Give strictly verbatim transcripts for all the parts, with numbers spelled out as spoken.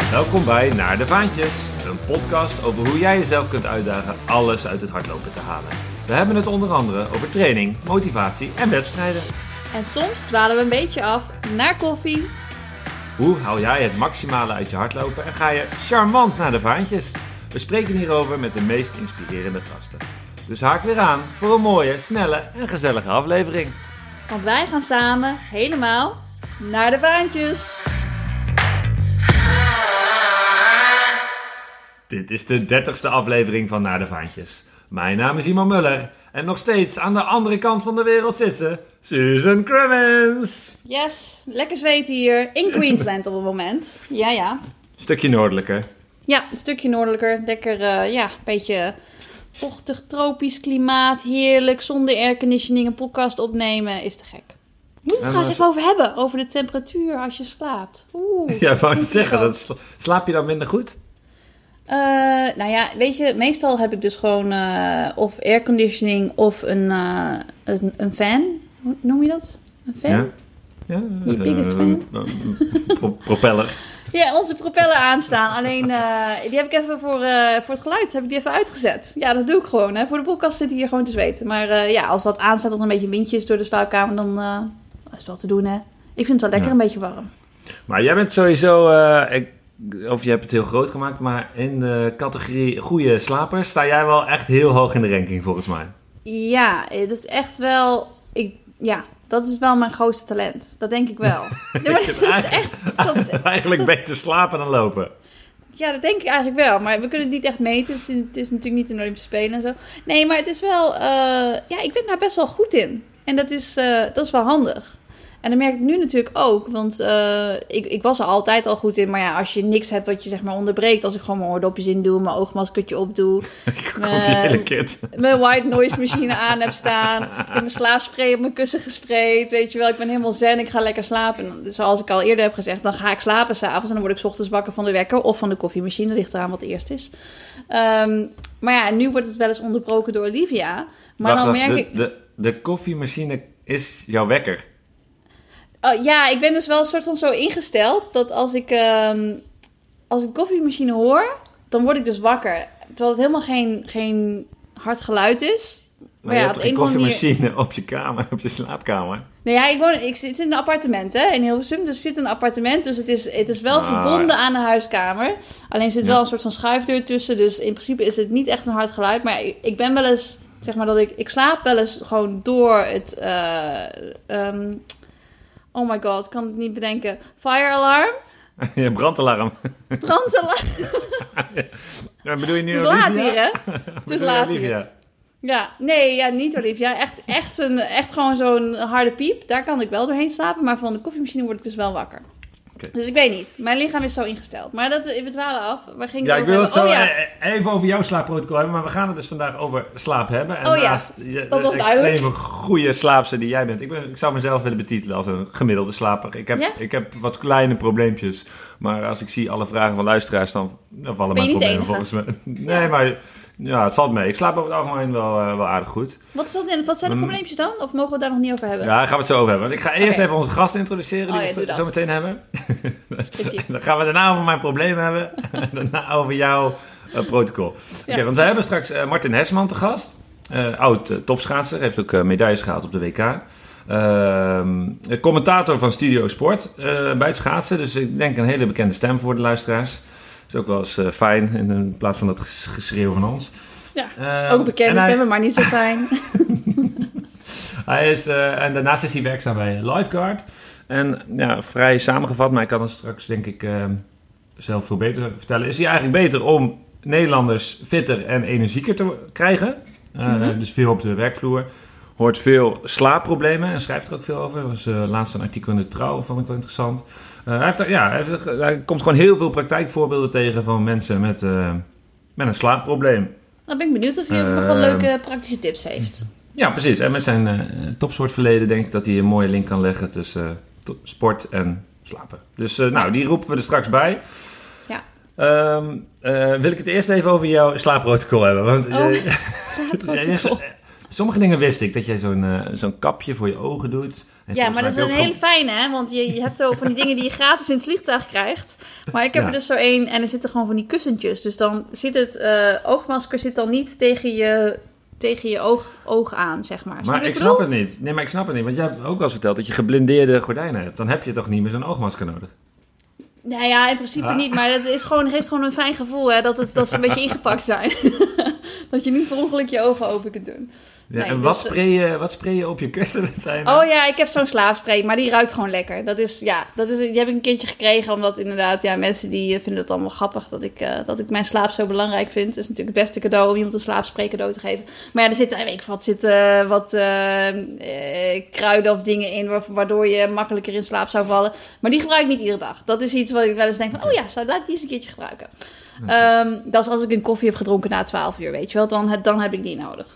Welkom bij Naar de Vaantjes, een podcast over hoe jij jezelf kunt uitdagen alles uit het hardlopen te halen. We hebben het onder andere over training, motivatie en wedstrijden. En soms dwalen we een beetje af naar koffie. Hoe haal jij het maximale uit je hardlopen en ga je charmant naar de vaantjes? We spreken hierover met de meest inspirerende gasten. Dus haak weer aan voor een mooie, snelle en gezellige aflevering. Want wij gaan samen helemaal naar de vaantjes. Dit is de dertigste aflevering van Naar de Vaantjes. Mijn naam is Iman Muller en nog steeds aan de andere kant van de wereld zit ze, Susan Crummins. Yes, lekker zweten hier in Queensland op het moment. Ja, ja. Stukje noordelijker. Ja, een stukje noordelijker. Lekker, uh, ja, een beetje vochtig, tropisch klimaat. Heerlijk, zonder airconditioning een podcast opnemen is te gek. We moeten het trouwens even over hebben, over de temperatuur als je slaapt. Oeh. Ja, wou ik zeggen, dat sla- slaap je dan minder goed? Uh, nou ja, weet je, meestal heb ik dus gewoon uh, of airconditioning of een, uh, een, een fan. Hoe noem je dat? Een fan? Ja. Ja, je biggest fan? Pro- propeller. Ja, onze propeller aanstaan. Alleen, uh, die heb ik even voor, uh, voor het geluid heb ik die even uitgezet. Ja, dat doe ik gewoon. Hè. Voor de podcast zit ik hier gewoon te zweten. Maar uh, ja, als dat aanstaat, dat er een beetje windjes door de slaapkamer, dan uh, is het wel te doen, hè. Ik vind het wel lekker, ja. Een beetje warm. Maar jij bent sowieso, uh, ik, of je hebt het heel groot gemaakt, maar in de categorie goede slapers sta jij wel echt heel hoog in de ranking, volgens mij. Ja, dat is echt wel, ik, ja... Dat is wel mijn grootste talent. Dat denk ik wel. Ja, maar dat is echt, dat is, eigenlijk dat, beter slapen dan lopen. Ja, dat denk ik eigenlijk wel. Maar we kunnen het niet echt meten. Het is, het is natuurlijk niet in de Olympische Spelen en zo. Nee, maar het is wel... Uh, ja, ik ben daar best wel goed in. En dat is, uh, dat is wel handig. En dat merk ik nu natuurlijk ook. Want uh, ik, ik was er altijd al goed in. Maar ja, als je niks hebt wat je zeg maar onderbreekt. Als ik gewoon mijn oordopjes in doe. Mijn oogmaskertje opdoe. Mijn white noise machine aan heb staan. Ik heb mijn slaapspray op mijn kussen gesprayed. Weet je wel, ik ben helemaal zen. Ik ga lekker slapen. Dus zoals ik al eerder heb gezegd. Dan ga ik slapen s'avonds. En dan word ik 's ochtends wakker van de wekker. Of van de koffiemachine. Dat ligt eraan wat eerst is. Um, maar ja, nu wordt het wel eens onderbroken door Olivia. Maar wacht, dan wacht, merk de, ik... De, de koffiemachine is jouw wekker. Oh, ja, ik ben dus wel een soort van zo ingesteld dat als ik, um, als ik de koffiemachine hoor, dan word ik dus wakker. Terwijl het helemaal geen, geen hard geluid is. Maar, maar je ja, hebt een koffiemachine manier... op je kamer, op je slaapkamer. Nee, ja, ik, woon, ik zit in een appartement hè, in Hilversum. Dus ik zit in een appartement, dus het is, het is wel ah. verbonden aan de huiskamer. Alleen zit ja. wel een soort van schuifdeur tussen. Dus in principe is het niet echt een hard geluid. Maar ik, ik ben wel eens, zeg maar dat ik, ik slaap wel eens gewoon door het... Uh, um, Oh my god, ik kan het niet bedenken. Fire alarm? Ja, brandalarm. Brandalarm. Ja, bedoel je nu het is Olivia? laat hier, hè? Het is laat hier. Ja, nee, ja, niet Olivia. Echt, echt, een, echt gewoon zo'n harde piep. Daar kan ik wel doorheen slapen. Maar van de koffiemachine word ik dus wel wakker. Okay. Dus ik weet niet. Mijn lichaam is zo ingesteld. Maar dat, we dwalen af. Waar ging ja, het ik wil het zo oh, ja. even over jouw slaapprotocol hebben. Maar we gaan het dus vandaag over slaap hebben. En oh ja, naast je, dat was de duidelijk. extreme goede slaapster die jij bent. Ik, ben, ik zou mezelf willen betitelen als een gemiddelde slaper. Ik heb, ja? ik heb wat kleine probleempjes. Maar als ik zie alle vragen van luisteraars, dan, dan vallen mijn problemen volgens mij. Nee, ja. maar... Ja, het valt mee. Ik slaap over het algemeen wel, uh, wel aardig goed. Wat, is dat, wat zijn de probleempjes dan? Of mogen we daar nog niet over hebben? Ja, daar gaan we het zo over hebben. Want ik ga eerst okay. even onze gast introduceren die oh, ja, we zo meteen hebben. Dan gaan we daarna over mijn probleem hebben. En daarna over jouw uh, protocol. Ja. Oké, okay, want we hebben straks uh, Martin Hersman te gast. Uh, oud uh, topschaatser. Heeft ook uh, medailles gehaald op de W K. Uh, commentator van Studio Sport uh, bij het schaatsen. Dus ik denk een hele bekende stem voor de luisteraars. Is ook wel eens uh, fijn in, in plaats van dat geschreeuw van ons. Ja, uh, ook bekende stemmen, hij... maar niet zo fijn. hij is, uh, en daarnaast is hij werkzaam bij Lifeguard. En ja, vrij samengevat, maar ik kan het straks denk ik uh, zelf veel beter vertellen. Is hij eigenlijk beter om Nederlanders fitter en energieker te krijgen. Uh, mm-hmm. Dus veel op de werkvloer. Hoort veel slaapproblemen en schrijft er ook veel over. Er was uh, laatst een artikel in de Trouw, vond ik wel interessant. Uh, hij, heeft er, ja, hij, heeft, hij komt gewoon heel veel praktijkvoorbeelden tegen van mensen met, uh, met een slaapprobleem. Dan ben ik benieuwd of hij uh, nog wel leuke praktische tips heeft. Ja, precies. En met zijn uh, topsportverleden denk ik dat hij een mooie link kan leggen tussen uh, to- sport en slapen. Dus uh, nou, die roepen we er straks bij. Ja. Um, uh, wil ik het eerst even over jouw slaapprotocol hebben? Want, oh, uh, slaapprotocol. Sommige dingen wist ik, dat jij zo'n, uh, zo'n kapje voor je ogen doet. En ja, maar dat is een hele gewoon... fijne, hè? Want je, je hebt zo van die dingen die je gratis in het vliegtuig krijgt. Maar ik heb ja. er dus zo één en er zitten gewoon van die kussentjes. Dus dan zit het uh, oogmasker zit dan niet tegen je, tegen je oog, oog aan, zeg maar. Maar ik, ik snap het niet. Nee, maar ik snap het niet. Want jij hebt ook al eens verteld dat je geblindeerde gordijnen hebt. Dan heb je toch niet meer zo'n oogmasker nodig? Nou ja, in principe ah. niet. Maar het is gewoon, geeft gewoon een fijn gevoel, hè? Dat, het, dat ze een beetje ingepakt zijn. Dat je niet per ongeluk je ogen open kunt doen. Ja, nee, en wat, dus, spray je, wat spray je op je kussen? Dat zijn, oh ja, ik heb zo'n slaapspray, maar die ruikt gewoon lekker. Dat is, ja, dat is, die heb ik een keertje gekregen, omdat inderdaad, ja, mensen die vinden het allemaal grappig dat ik, uh, dat ik mijn slaap zo belangrijk vind. Het is natuurlijk het beste cadeau om iemand een slaapspray cadeau te geven. Maar ja, er zitten, weet ik wat, zitten wat uh, uh, kruiden of dingen in, waardoor je makkelijker in slaap zou vallen. Maar die gebruik ik niet iedere dag. Dat is iets wat ik wel eens denk van, oh ja, zou ik die eens een keertje gebruiken. Um, dat is als ik een koffie heb gedronken na twaalf uur, weet je wel, dan, dan heb ik die nodig.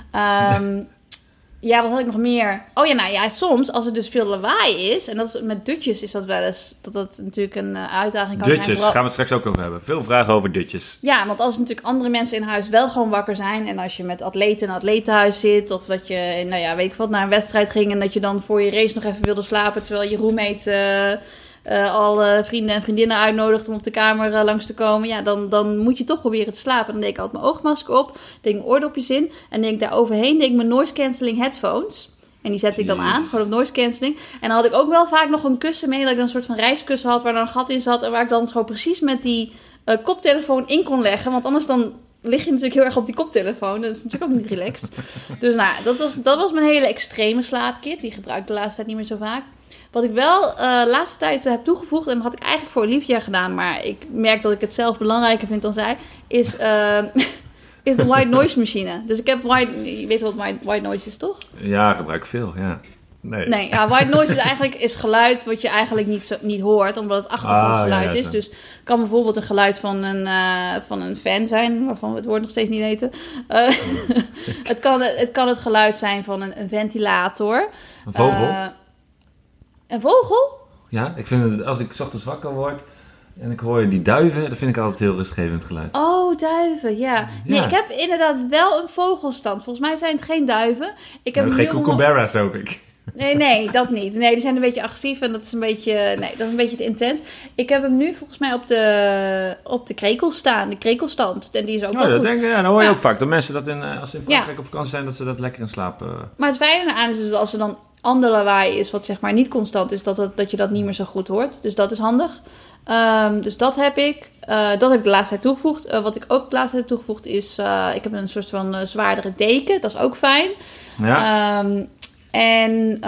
Um, ja, wat had ik nog meer? Oh ja, nou ja, soms als het dus veel lawaai is, en dat is, met dutjes is dat wel eens, dat dat natuurlijk een uh, uitdaging kan dutjes, zijn. Dutjes, gaan we het straks ook over hebben. Veel vragen over dutjes. Ja, want als natuurlijk andere mensen in huis wel gewoon wakker zijn, en als je met atleten in een atletenhuis zit, of dat je, nou ja, weet ik wat, naar een wedstrijd ging, en dat je dan voor je race nog even wilde slapen, terwijl je roommate... Uh, Uh, alle vrienden en vriendinnen uitnodigt om op de kamer uh, langs te komen. Ja, dan, dan moet je toch proberen te slapen. Dan deed ik altijd mijn oogmasker op. Deed ik mijn oordopjes in. En deed ik daar overheen deed ik mijn noise cancelling headphones. En die zette ik dan aan. Gewoon op noise cancelling. En dan had ik ook wel vaak nog een kussen mee. Dat ik dan een soort van reiskussen had. Waar dan een gat in zat. En waar ik dan gewoon precies met die uh, koptelefoon in kon leggen. Want anders dan lig je natuurlijk heel erg op die koptelefoon. Dat is natuurlijk ook niet relaxed. Dus nou, dat was, dat was mijn hele extreme slaapkit. Die gebruik ik de laatste tijd niet meer zo vaak. Wat ik wel de uh, laatste tijd uh, heb toegevoegd, en dat had ik eigenlijk voor Olivia gedaan, maar ik merk dat ik het zelf belangrijker vind dan zij, is, uh, is de white noise machine. Dus ik heb white, je weet wat white noise is, toch? Ja, gebruik ik veel, ja. Nee, nee ja, white noise is eigenlijk is geluid wat je eigenlijk niet, zo, niet hoort, omdat het achtergrondgeluid ah, ja, is. Dus het kan bijvoorbeeld een geluid van een, uh, van een fan zijn, waarvan we het woord nog steeds niet weten. Uh, het, kan, het kan het geluid zijn van een, een ventilator. Een vogel? Uh, Een vogel? Ja, ik vind het, als ik 's ochtends wakker word en ik hoor die duiven, dat vind ik altijd heel rustgevend geluid. Oh, duiven, ja. Nee, ja. Ik heb inderdaad wel een vogelstand. Volgens mij zijn het geen duiven. Ik heb nou, geen kookaburra's, hoop ik. Nee, nee, dat niet. Nee, die zijn een beetje agressief en dat is een beetje, nee, dat is een beetje te intens. Ik heb hem nu volgens mij op de, op de krekel staan, de krekelstand. En die is ook oh, wel dat goed. Denk, ja, dat hoor je ja. ook vaak. Dat mensen dat in, als ze in Frankrijk ja. op vakantie zijn, dat ze dat lekker in slaap... Uh... Maar het fijne aan is dus als er dan ander lawaai is, wat zeg maar niet constant is, dat, dat, dat je dat niet meer zo goed hoort. Dus dat is handig. Um, dus dat heb ik. Uh, dat heb ik de laatste tijd toegevoegd. Uh, wat ik ook de laatste tijd heb toegevoegd is, uh, ik heb een soort van uh, zwaardere deken. Dat is ook fijn. Ja. Um, En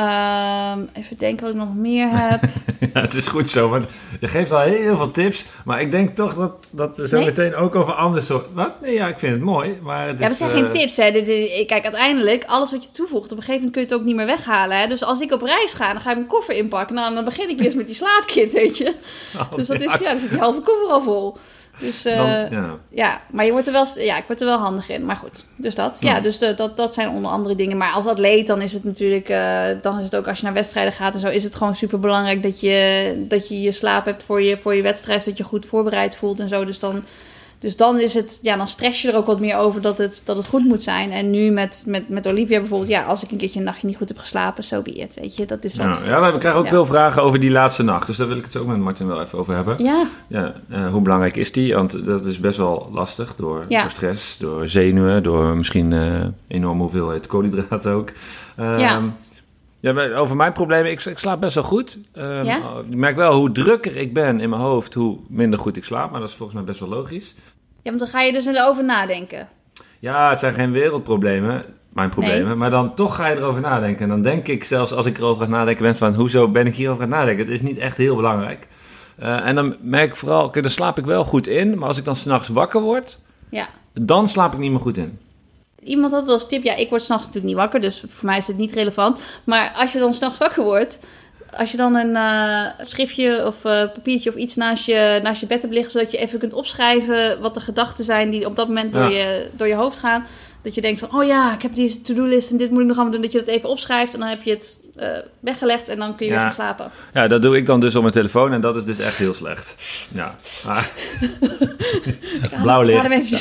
um, even denken wat ik nog meer heb. Ja, het is goed zo, want je geeft al heel veel tips. Maar ik denk toch dat, dat we zo nee? meteen ook over andere soorten... Wat? Nee, ja, ik vind het mooi, maar het ja, is... Ja, dat zijn uh... geen tips, hè. Dit is, kijk, uiteindelijk, alles wat je toevoegt, op een gegeven moment kun je het ook niet meer weghalen, hè. Dus als ik op reis ga, dan ga ik mijn koffer inpakken. Nou, dan begin ik eerst met die slaapkit, weet je. Oh, dus dat ja. is, ja, dan zit die halve koffer al vol. Dus uh, dan, ja. ja, maar je wordt er wel, ja, ik word er wel handig in. Maar goed, dus dat. Ja, ja dus de, dat, dat zijn onder andere dingen. Maar als atleet, dan is het natuurlijk, uh, dan is het ook als je naar wedstrijden gaat en zo, is het gewoon super belangrijk dat je, dat je je slaap hebt voor je, voor je wedstrijd, dat je goed voorbereid voelt en zo. Dus dan, dus dan is het, ja, dan stress je er ook wat meer over dat het, dat het goed moet zijn. En nu met, met, met Olivia bijvoorbeeld, ja, als ik een keertje een nachtje niet goed heb geslapen, so be it, weet je, dat is wat. Ja, ja, we krijgen ook ja. veel vragen over die laatste nacht, dus daar wil ik het zo ook met Martin wel even over hebben. Ja. Ja, uh, hoe belangrijk is die? Want dat is best wel lastig door, ja. door stress, door zenuwen, door misschien uh, enorme hoeveelheid koolhydraten ook. Uh, ja. Ja, over mijn problemen, ik, ik slaap best wel goed. Um, ja? Ik merk wel hoe drukker ik ben in mijn hoofd, hoe minder goed ik slaap. Maar dat is volgens mij best wel logisch. Ja, want dan ga je dus erover nadenken. Ja, het zijn geen wereldproblemen, mijn problemen. Nee. Maar dan toch ga je erover nadenken. En dan denk ik zelfs als ik erover aan het nadenken ben van... hoezo ben ik hierover aan het nadenken? Het is niet echt heel belangrijk. Uh, en dan merk ik vooral, dan slaap ik wel goed in. Maar als ik dan 's nachts wakker word, ja. dan slaap ik niet meer goed in. Iemand had wel als tip, ja, ik word 's nachts natuurlijk niet wakker, dus voor mij is het niet relevant. Maar als je dan 's nachts wakker wordt, als je dan een uh, schriftje of uh, papiertje of iets naast je, naast je bed hebt liggen, zodat je even kunt opschrijven wat de gedachten zijn die op dat moment door, ja. je, door je hoofd gaan. Dat je denkt van, oh ja, ik heb deze to-do-list en dit moet ik nog allemaal doen. Dat je dat even opschrijft en dan heb je het uh, weggelegd en dan kun je ja. weer gaan slapen. Ja, dat doe ik dan dus op mijn telefoon en dat is dus echt heel slecht. Ja. Ah. Blauw licht. Even,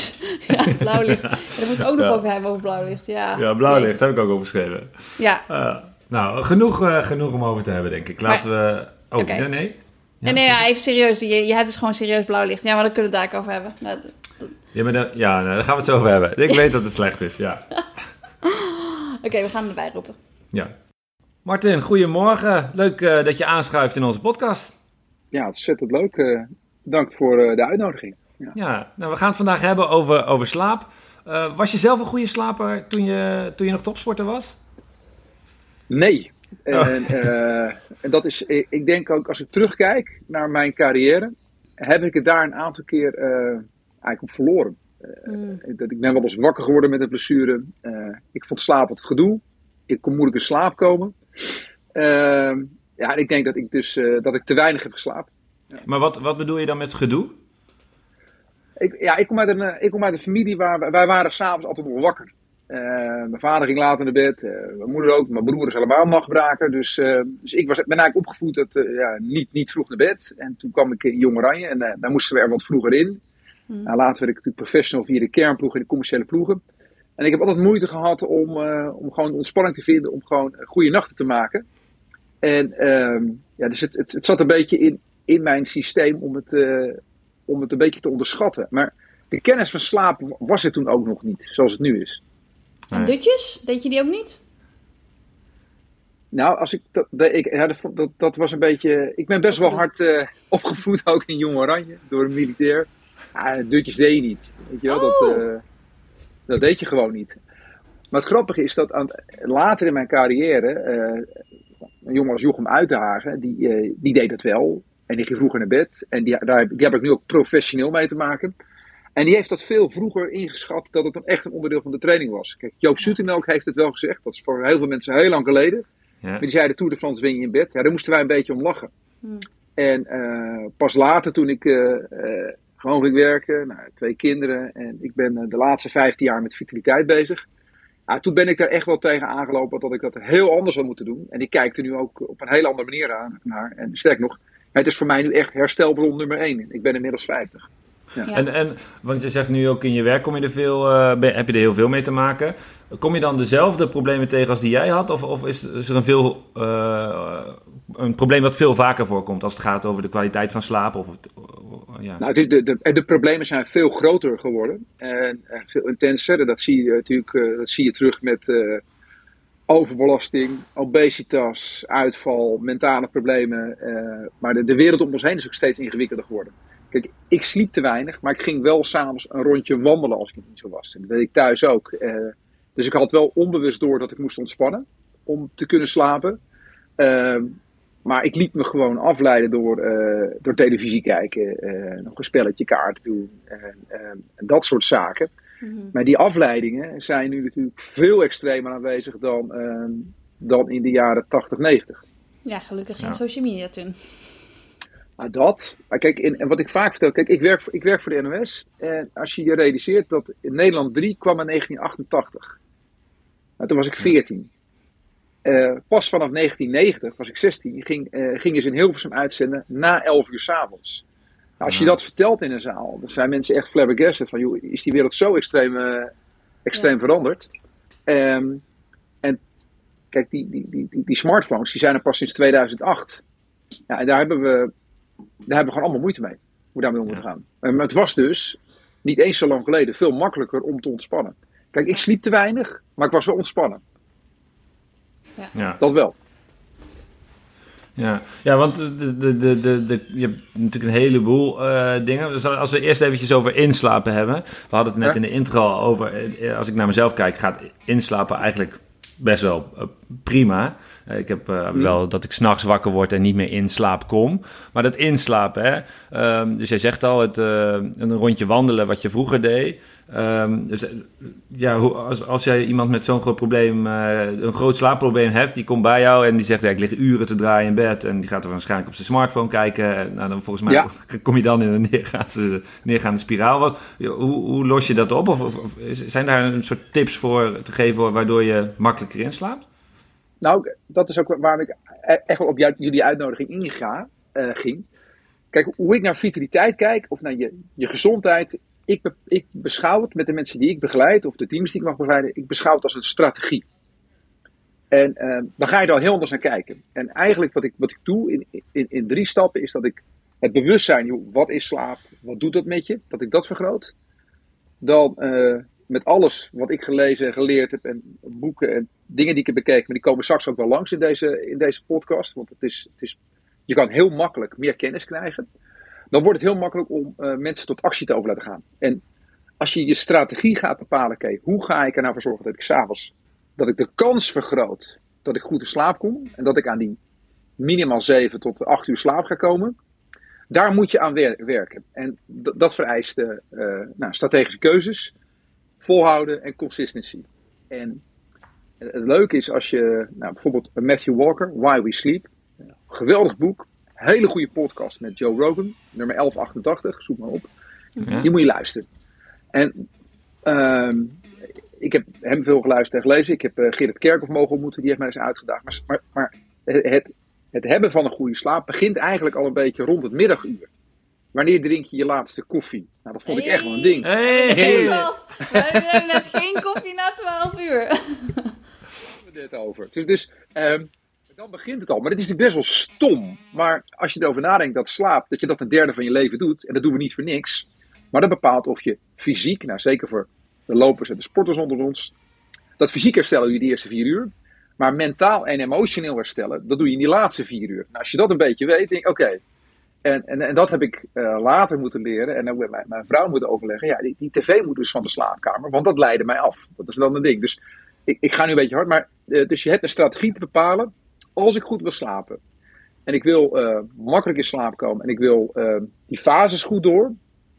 Ja, blauw licht. En daar moet ik ook nog Ja. over hebben, over blauw licht. Ja, Ja, blauw licht, Jezus. heb ik ook opgeschreven. Ja. Uh, nou, genoeg, uh, genoeg om over te hebben, denk ik. Laten we... Oh, okay. nee, nee. Ja, nee, nee, ja, even serieus. Je, je hebt dus gewoon serieus blauw licht. Ja, maar dan kunnen we het daar ook over hebben. Nou, dat, dat... Ja, maar dan, ja, nou, daar gaan we het zo over hebben. Ik weet dat het slecht is, ja. Oké, okay, we gaan erbij roepen. Ja. Martin, goedemorgen. Leuk uh, dat je aanschuift in onze podcast. Ja, ontzettend leuk. Uh, bedankt voor uh, de uitnodiging. Ja, ja nou, we gaan het vandaag hebben over, over slaap. Uh, was je zelf een goede slaper toen je, toen je nog topsporter was? Nee. En, oh. uh, en dat is, ik denk ook, als ik terugkijk naar mijn carrière, heb ik het daar een aantal keer uh, eigenlijk op verloren. Uh, mm. Ik ben wel eens wakker geworden met een blessure. Uh, ik vond slaap het gedoe. Ik kon moeilijk in slaap komen. Uh, ja, en ik denk dat ik dus uh, dat ik te weinig heb geslapen. Ja. Maar wat, wat bedoel je dan met gedoe? Ik, ja, ik kom uit een, ik kom uit een familie waar wij waren s'avonds altijd nog wakker. Uh, mijn vader ging laat naar bed, uh, mijn moeder ook, mijn broer is allemaal nachtbraker. Dus, uh, dus ik was, ben eigenlijk opgevoed dat, uh, ja, niet, niet vroeg naar bed. En toen kwam ik in Jong Oranje en uh, daar moesten we er wat vroeger in. Hmm. Nou, later werd ik natuurlijk professional via de kernploeg en de commerciële ploegen. En ik heb altijd moeite gehad om, uh, om gewoon ontspanning te vinden, om gewoon goede nachten te maken. En uh, ja, dus het, het, het zat een beetje in, in mijn systeem om het, uh, om het een beetje te onderschatten. Maar de kennis van slaap was er toen ook nog niet, zoals het nu is. En dutjes? Deed je die ook niet? Nou, als ik dat, ik, ja, dat, dat, dat was een beetje... Ik ben best wel hard uh, opgevoed, ook in Jong Oranje, door een militair. Ja, dutjes deed je niet. Weet je wel, oh. dat, uh, dat deed je gewoon niet. Maar het grappige is dat aan, later in mijn carrière, uh, een jongen als Jochem Uitenhagen, die, uh, die deed het wel. En die ging vroeger naar bed. En die, daar, die heb ik nu ook professioneel mee te maken. En die heeft dat veel vroeger ingeschat dat het dan echt een onderdeel van de training was. Kijk, Joop Zoetemelk heeft het wel gezegd. Dat is voor heel veel mensen heel lang geleden. Ja. Maar die zei, de Tour de France win je in bed. Ja, daar moesten wij een beetje om lachen. Hmm. En uh, pas later, toen ik uh, uh, gewoon ging werken, nou, twee kinderen. En ik ben uh, de laatste vijftien jaar met vitaliteit bezig. Uh, toen ben ik daar echt wel tegen aangelopen dat ik dat heel anders had moeten doen. En ik kijk er nu ook op een heel andere manier aan, naar. En sterk nog, het is voor mij nu echt herstelbron nummer één. Ik ben inmiddels vijftig. Ja. Ja. En, en, want je zegt nu ook in je werk kom je er veel, uh, heb je er heel veel mee te maken. Kom je dan dezelfde problemen tegen als die jij had? Of, of is, is er een, veel, uh, een probleem dat veel vaker voorkomt als het gaat over de kwaliteit van slaap? Of, uh, ja. Nou, de, de, de, de problemen zijn veel groter geworden en uh, veel intenser. Dat zie je natuurlijk uh, dat zie je terug met uh, overbelasting, obesitas, uitval, mentale problemen. Uh, maar de, de wereld om ons heen is ook steeds ingewikkelder geworden. Kijk, ik sliep te weinig, maar ik ging wel s'avonds een rondje wandelen als ik niet zo was. En dat deed ik thuis ook. Uh, dus ik had wel onbewust door dat ik moest ontspannen om te kunnen slapen. Uh, maar ik liet me gewoon afleiden door, uh, door televisie kijken, uh, nog een spelletje kaart doen uh, uh, en dat soort zaken. Mm-hmm. Maar die afleidingen zijn nu natuurlijk veel extremer aanwezig dan, uh, dan in de jaren tachtig, negentig. Ja, gelukkig geen ja. social media toen. Nou, dat. Maar kijk, in, en wat ik vaak vertel, kijk, ik werk, voor, ik werk voor de N O S. En als je je realiseert dat in Nederland drie kwam in negentien achtentachtig. Nou, toen was ik veertien. Uh, pas vanaf negentien negentig, was ik zestien, ging, uh, gingen ze in Hilversum uitzenden na elf uur 's avonds. Nou, als je dat vertelt in een zaal, dan zijn mensen echt flabbergasted van, joh, is die wereld zo extreem, uh, extreem ja. veranderd? Um, en kijk, die, die, die, die, die smartphones, die zijn er pas sinds tweeduizend acht. Ja, en daar hebben we... Daar hebben we gewoon allemaal moeite mee, hoe daarmee om te gaan. Ja. Maar het was dus, niet eens zo lang geleden, veel makkelijker om te ontspannen. Kijk, ik sliep te weinig, maar ik was wel ontspannen. Ja. Ja. Dat wel. Ja, ja, want de, de, de, de, de, je hebt natuurlijk een heleboel uh, dingen. Dus als we eerst eventjes over inslapen hebben. We hadden het net ja. in de intro over, als ik naar mezelf kijk, gaat inslapen eigenlijk best wel uh, prima. Uh, ik heb uh, mm. wel dat ik 's nachts wakker word en niet meer in slaap kom. Maar dat inslapen, hè. Um, dus jij zegt al, het, uh, een rondje wandelen wat je vroeger deed. Um, dus, uh, ja, hoe, als, als jij iemand met zo'n groot probleem, uh, een groot slaapprobleem hebt, die komt bij jou en die zegt, ja, ik lig uren te draaien in bed. En die gaat er waarschijnlijk op zijn smartphone kijken. Nou, dan volgens mij ja. kom je dan in een neergaande, neergaande spiraal. Wat, hoe, hoe los je dat op? Of, of, of zijn daar een soort tips voor te geven waardoor je makkelijker inslaapt? Nou, dat is ook waarom ik echt wel op jullie uitnodiging inga, uh, ging. Kijk, hoe ik naar vitaliteit kijk, of naar je, je gezondheid, ik, be, ik beschouw het met de mensen die ik begeleid, of de teams die ik mag begeleiden, ik beschouw het als een strategie. En uh, dan ga je daar heel anders naar kijken. En eigenlijk wat ik, wat ik doe in, in, in drie stappen is dat ik het bewustzijn, joh, wat is slaap, wat doet dat met je, dat ik dat vergroot. Dan uh, met alles wat ik gelezen en geleerd heb en boeken en dingen die ik heb bekeken, maar die komen straks ook wel langs in deze, in deze podcast, want het is, het is, je kan heel makkelijk meer kennis krijgen. Dan wordt het heel makkelijk om uh, mensen tot actie te over laten gaan. En als je je strategie gaat bepalen, oké, hoe ga ik er nou voor zorgen dat ik 's avonds, dat ik de kans vergroot dat ik goed in slaap kom en dat ik aan die minimaal zeven tot acht uur slaap ga komen, daar moet je aan wer- werken. En d- dat vereist uh, nou, strategische keuzes, volhouden en consistency. En uh, het leuke is als je, nou, bijvoorbeeld Matthew Walker, Why We Sleep, uh, geweldig boek, hele goede podcast met Joe Rogan, nummer elf achtentachtig, zoek maar op. Ja. Die moet je luisteren. En uh, ik heb hem veel geluisterd en gelezen. Ik heb uh, Gerrit Kerkhoff mogen ontmoeten, die heeft mij eens uitgedaagd. Maar, maar, maar het, het hebben van een goede slaap begint eigenlijk al een beetje rond het middaguur. Wanneer drink je je laatste koffie? Nou, dat vond hey. ik echt wel een ding. Hey. Hey. We hebben net geen koffie na twaalf uur. Daar hebben we het over. Dus, dus um, dan begint het al. Maar dit is natuurlijk best wel stom. Maar als je erover nadenkt dat slaap, dat je dat een derde van je leven doet. En dat doen we niet voor niks. Maar dat bepaalt of je fysiek, nou zeker voor de lopers en de sporters onder ons, dat fysiek herstellen je die eerste vier uur. Maar mentaal en emotioneel herstellen, dat doe je in die laatste vier uur. Nou, als je dat een beetje weet, denk ik, oké. Okay. En, en, en dat heb ik uh, later moeten leren. En ook met mijn, mijn vrouw moeten overleggen. Ja, die, die tv moet dus van de slaapkamer. Want dat leidde mij af. Dat is dan een ding. Dus ik, ik ga nu een beetje hard. Maar uh, dus je hebt een strategie te bepalen. Als ik goed wil slapen. En ik wil uh, makkelijk in slaap komen. En ik wil uh, die fases goed door.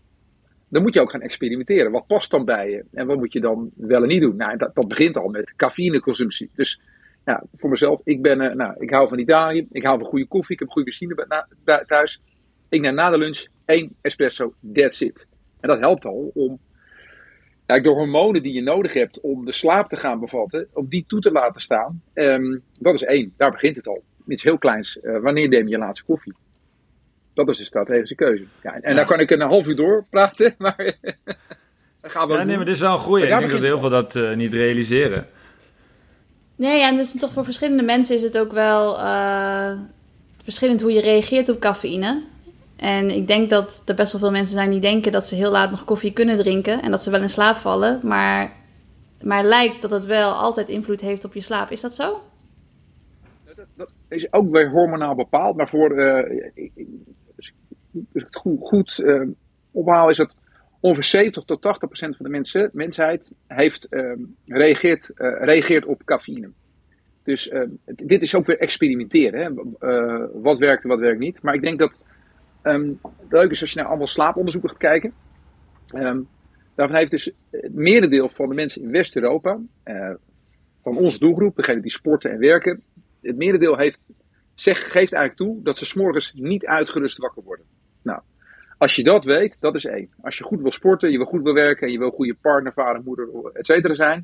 Dan moet je ook gaan experimenteren. Wat past dan bij je? En wat moet je dan wel en niet doen? Nou, dat, dat begint al met cafeïneconsumptie. Dus ja, voor mezelf, ik, ben, uh, nou, ik hou van Italië. Ik hou van goede koffie. Ik heb goede machine na, na, thuis. Ik neem na de lunch één espresso, that's it. En dat helpt al om ja, de hormonen die je nodig hebt om de slaap te gaan bevatten, om die toe te laten staan. Um, dat is één, daar begint het al. Iets heel kleins. Uh, wanneer neem je je laatste koffie? Dat is de strategische keuze. Ja, en en ja. daar kan ik een half uur door praten, maar gaan we ja, nee, maar dit is wel een goeie. Ik denk dat heel veel dat uh, niet realiseren. Nee, ja, en dus toch voor verschillende mensen is het ook wel uh, verschillend hoe je reageert op cafeïne. En ik denk dat er best wel veel mensen zijn die denken dat ze heel laat nog koffie kunnen drinken en dat ze wel in slaap vallen. Maar, maar lijkt dat het wel altijd invloed heeft op je slaap. Is dat zo? Dat, dat is ook weer hormonaal bepaald. Maar voor, uh, als ik het goed, goed uh, ophaal, is dat ongeveer zeventig tot tachtig procent van de mensen, mensheid heeft, uh, reageert, uh, reageert op cafeïne. Dus uh, dit is ook weer experimenteren. Hè? Uh, wat werkt en wat werkt niet. Maar ik denk dat Um, het leuke is als je naar allemaal slaaponderzoeken gaat kijken. Um, daarvan heeft dus het merendeel van de mensen in West-Europa, uh, van onze doelgroep, degenen die sporten en werken, het merendeel heeft, zeg, geeft eigenlijk toe dat ze 's morgens niet uitgerust wakker worden. Nou, als je dat weet, dat is één. Als je goed wil sporten, je wil goed wil werken en je wil een goede partner, vader, moeder, et cetera zijn,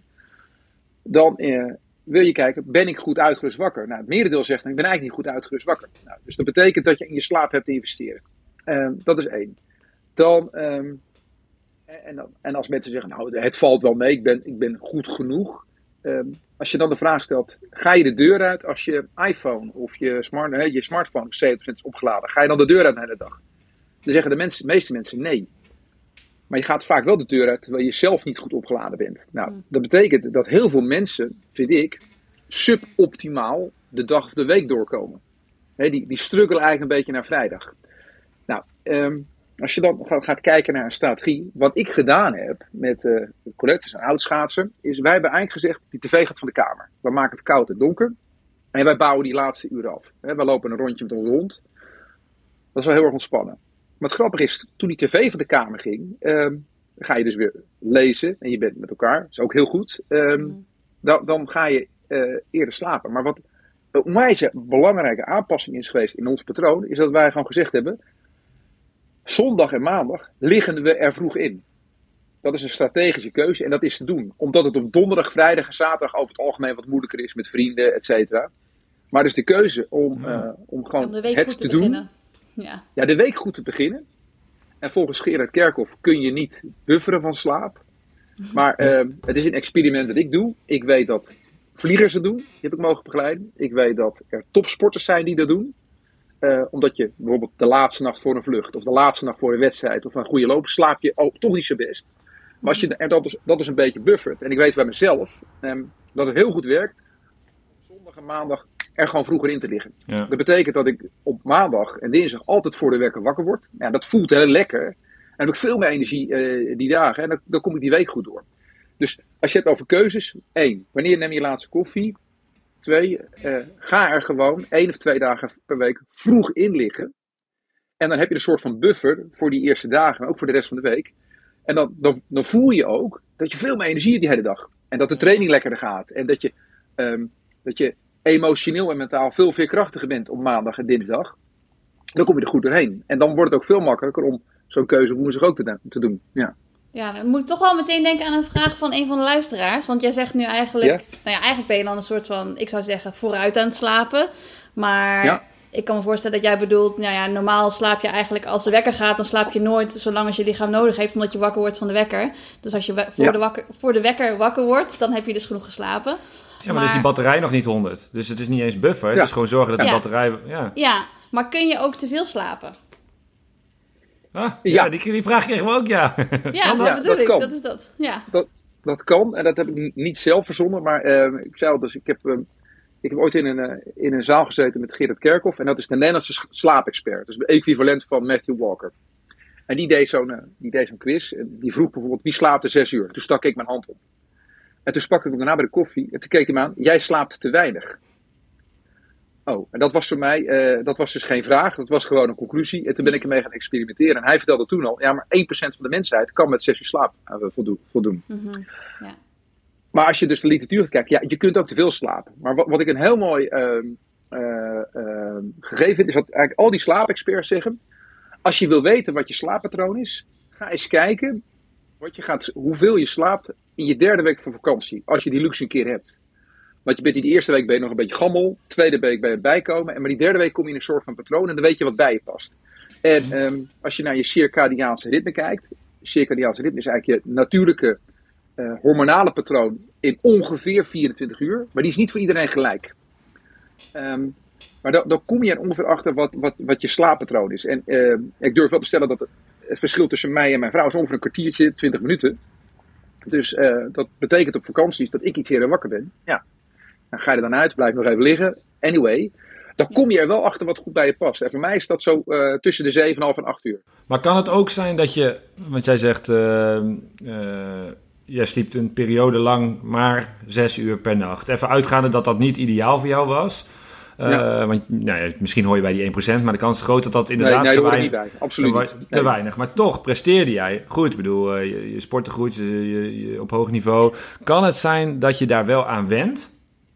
dan uh, wil je kijken, ben ik goed uitgerust wakker? Nou, het merendeel zegt, ik ben eigenlijk niet goed uitgerust wakker. Nou, dus dat betekent dat je in je slaap hebt te investeren. Um, dat is één. Dan, um, en, dan, en als mensen zeggen, nou, het valt wel mee, ik ben, ik ben goed genoeg. Um, als je dan de vraag stelt, ga je de deur uit als je iPhone of je, smart, nee, je smartphone zeventig procent is opgeladen? Ga je dan de deur uit de hele dag? Dan zeggen de, mensen, de meeste mensen nee. Maar je gaat vaak wel de deur uit terwijl je zelf niet goed opgeladen bent. Nou, mm. dat betekent dat heel veel mensen, vind ik, suboptimaal de dag of de week doorkomen. He, die, die struggelen eigenlijk een beetje naar vrijdag. Nou, um, als je dan gaat, gaat kijken naar een strategie, wat ik gedaan heb met uh, het Colette, is een oud schaatser, is wij hebben eigenlijk gezegd, die tv gaat van de kamer. We maken het koud en donker en wij bouwen die laatste uren af. He, wij lopen een rondje met onze hond. Dat is wel heel erg ontspannen. Maar het grappige is, toen die tv van de kamer ging, um, ga je dus weer lezen en je bent met elkaar. Dat is ook heel goed. Um, mm. dan, dan ga je uh, eerder slapen. Maar wat een onwijs belangrijke aanpassing is geweest in ons patroon, is dat wij gewoon gezegd hebben, zondag en maandag liggen we er vroeg in. Dat is een strategische keuze en dat is te doen. Omdat het op donderdag, vrijdag en zaterdag over het algemeen wat moeilijker is met vrienden, et cetera. Maar dus de keuze om, uh, om gewoon het te, te doen. Ja. ja, de week goed te beginnen. En volgens Gerard Kerkhoff kun je niet bufferen van slaap. Maar uh, het is een experiment dat ik doe. Ik weet dat vliegers het doen. Die heb ik mogen begeleiden. Ik weet dat er topsporters zijn die dat doen. Uh, omdat je bijvoorbeeld de laatste nacht voor een vlucht. Of de laatste nacht voor een wedstrijd. Of een goede loop. Slaap je ook toch niet zo best. Maar als je er dat dus, dat dus een beetje buffert. En ik weet bij mezelf. Um, dat het heel goed werkt. Zondag en maandag er gewoon vroeger in te liggen. Ja. Dat betekent dat ik op maandag en dinsdag altijd voor de wekker wakker word. Ja, dat voelt heel lekker. En dan heb ik veel meer energie uh, die dagen. En dan, dan kom ik die week goed door. Dus als je het over keuzes. één. Wanneer neem je je laatste koffie? Twee. Uh, ga er gewoon één of twee dagen per week vroeg in liggen. En dan heb je een soort van buffer voor die eerste dagen. Maar ook voor de rest van de week. En dan, dan, dan voel je ook dat je veel meer energie hebt die hele dag. En dat de training lekkerder gaat. En dat je... Um, dat je emotioneel en mentaal veel veerkrachtiger bent op maandag en dinsdag, dan kom je er goed doorheen. En dan wordt het ook veel makkelijker om zo'n keuze op woensdag ook te, te doen. Ja. Ja, dan moet ik toch wel meteen denken aan een vraag van een van de luisteraars. Want jij zegt nu eigenlijk, ja. nou ja, eigenlijk ben je dan een soort van, ik zou zeggen, vooruit aan het slapen. Maar ja. ik kan me voorstellen dat jij bedoelt, nou ja, normaal slaap je eigenlijk, als de wekker gaat, dan slaap je nooit zolang als je lichaam nodig heeft, omdat je wakker wordt van de wekker. Dus als je we- voor, ja. de, wakker, voor de wekker wakker wordt, dan heb je dus genoeg geslapen. Ja, maar, maar dan is die batterij nog niet honderd. Dus het is niet eens buffer. Ja. Het is gewoon zorgen dat die ja. batterij... Ja. ja, maar kun je ook te veel slapen? Ah, ja, ja die, die vraag kregen we ook, ja. Ja, dat ja, bedoel dat ik. Kan. Dat is dat. Ja. Dat, dat kan. En dat heb ik niet zelf verzonnen. Maar uh, ik zei al, dus ik heb, uh, ik heb ooit in een, uh, in een zaal gezeten met Gerard Kerkhoff. En dat is de Nederlandse slaapexpert. Dus de equivalent van Matthew Walker. En die deed zo'n, uh, die deed zo'n quiz. En die vroeg bijvoorbeeld, wie slaapt er zes uur? Toen stak ik mijn hand op. En toen sprak ik hem daarna bij de koffie. En toen keek hij me aan. Jij slaapt te weinig. Oh, en dat was voor mij, uh, dat was dus geen vraag. Dat was gewoon een conclusie. En toen ben ik ermee gaan experimenteren. En hij vertelde toen al, ja, maar één procent van de mensheid kan met zes uur slaap uh, voldoen. voldoen. Mm-hmm. Ja. Maar als je dus de literatuur gaat kijken, ja, je kunt ook te veel slapen. Maar wat, wat ik een heel mooi uh, uh, uh, gegeven vind, is dat eigenlijk al die slaapexperts zeggen, als je wil weten wat je slaappatroon is, ga eens kijken wat je gaat, hoeveel je slaapt in je derde week van vakantie. Als je die luxe een keer hebt. Want je bent in die eerste week ben je nog een beetje gammel. Tweede week ben je bijkomen. En maar die derde week kom je in een soort van patroon. En dan weet je wat bij je past. En um, als je naar je circadiaanse ritme kijkt. Circadiaanse ritme is eigenlijk je natuurlijke uh, hormonale patroon in ongeveer vierentwintig uur. Maar die is niet voor iedereen gelijk. Um, maar dan, dan kom je er ongeveer achter wat, wat, wat je slaappatroon is. En uh, ik durf wel te stellen dat het, het verschil tussen mij en mijn vrouw is ongeveer een kwartiertje, twintig minuten. Dus uh, dat betekent op vakanties dat ik iets eerder wakker ben. Ja. Dan ga je er dan uit, blijf nog even liggen. Anyway, dan kom je er wel achter wat goed bij je past. En voor mij is dat zo uh, tussen de zeven komma vijf en acht uur. Maar kan het ook zijn dat je, want jij zegt, uh, uh, jij sliep een periode lang maar zes uur per nacht. Even uitgaande dat dat niet ideaal voor jou was. Uh, ja. Want nou ja, misschien hoor je bij die één procent, maar de kans is groot dat dat inderdaad nee, nee, te, weinig, niet bij. Absoluut niet. te nee. weinig. Maar toch presteerde jij goed. Ik bedoel, uh, je, je sportte goed, je, je, je, op hoog niveau. Kan het zijn dat je daar wel aan went?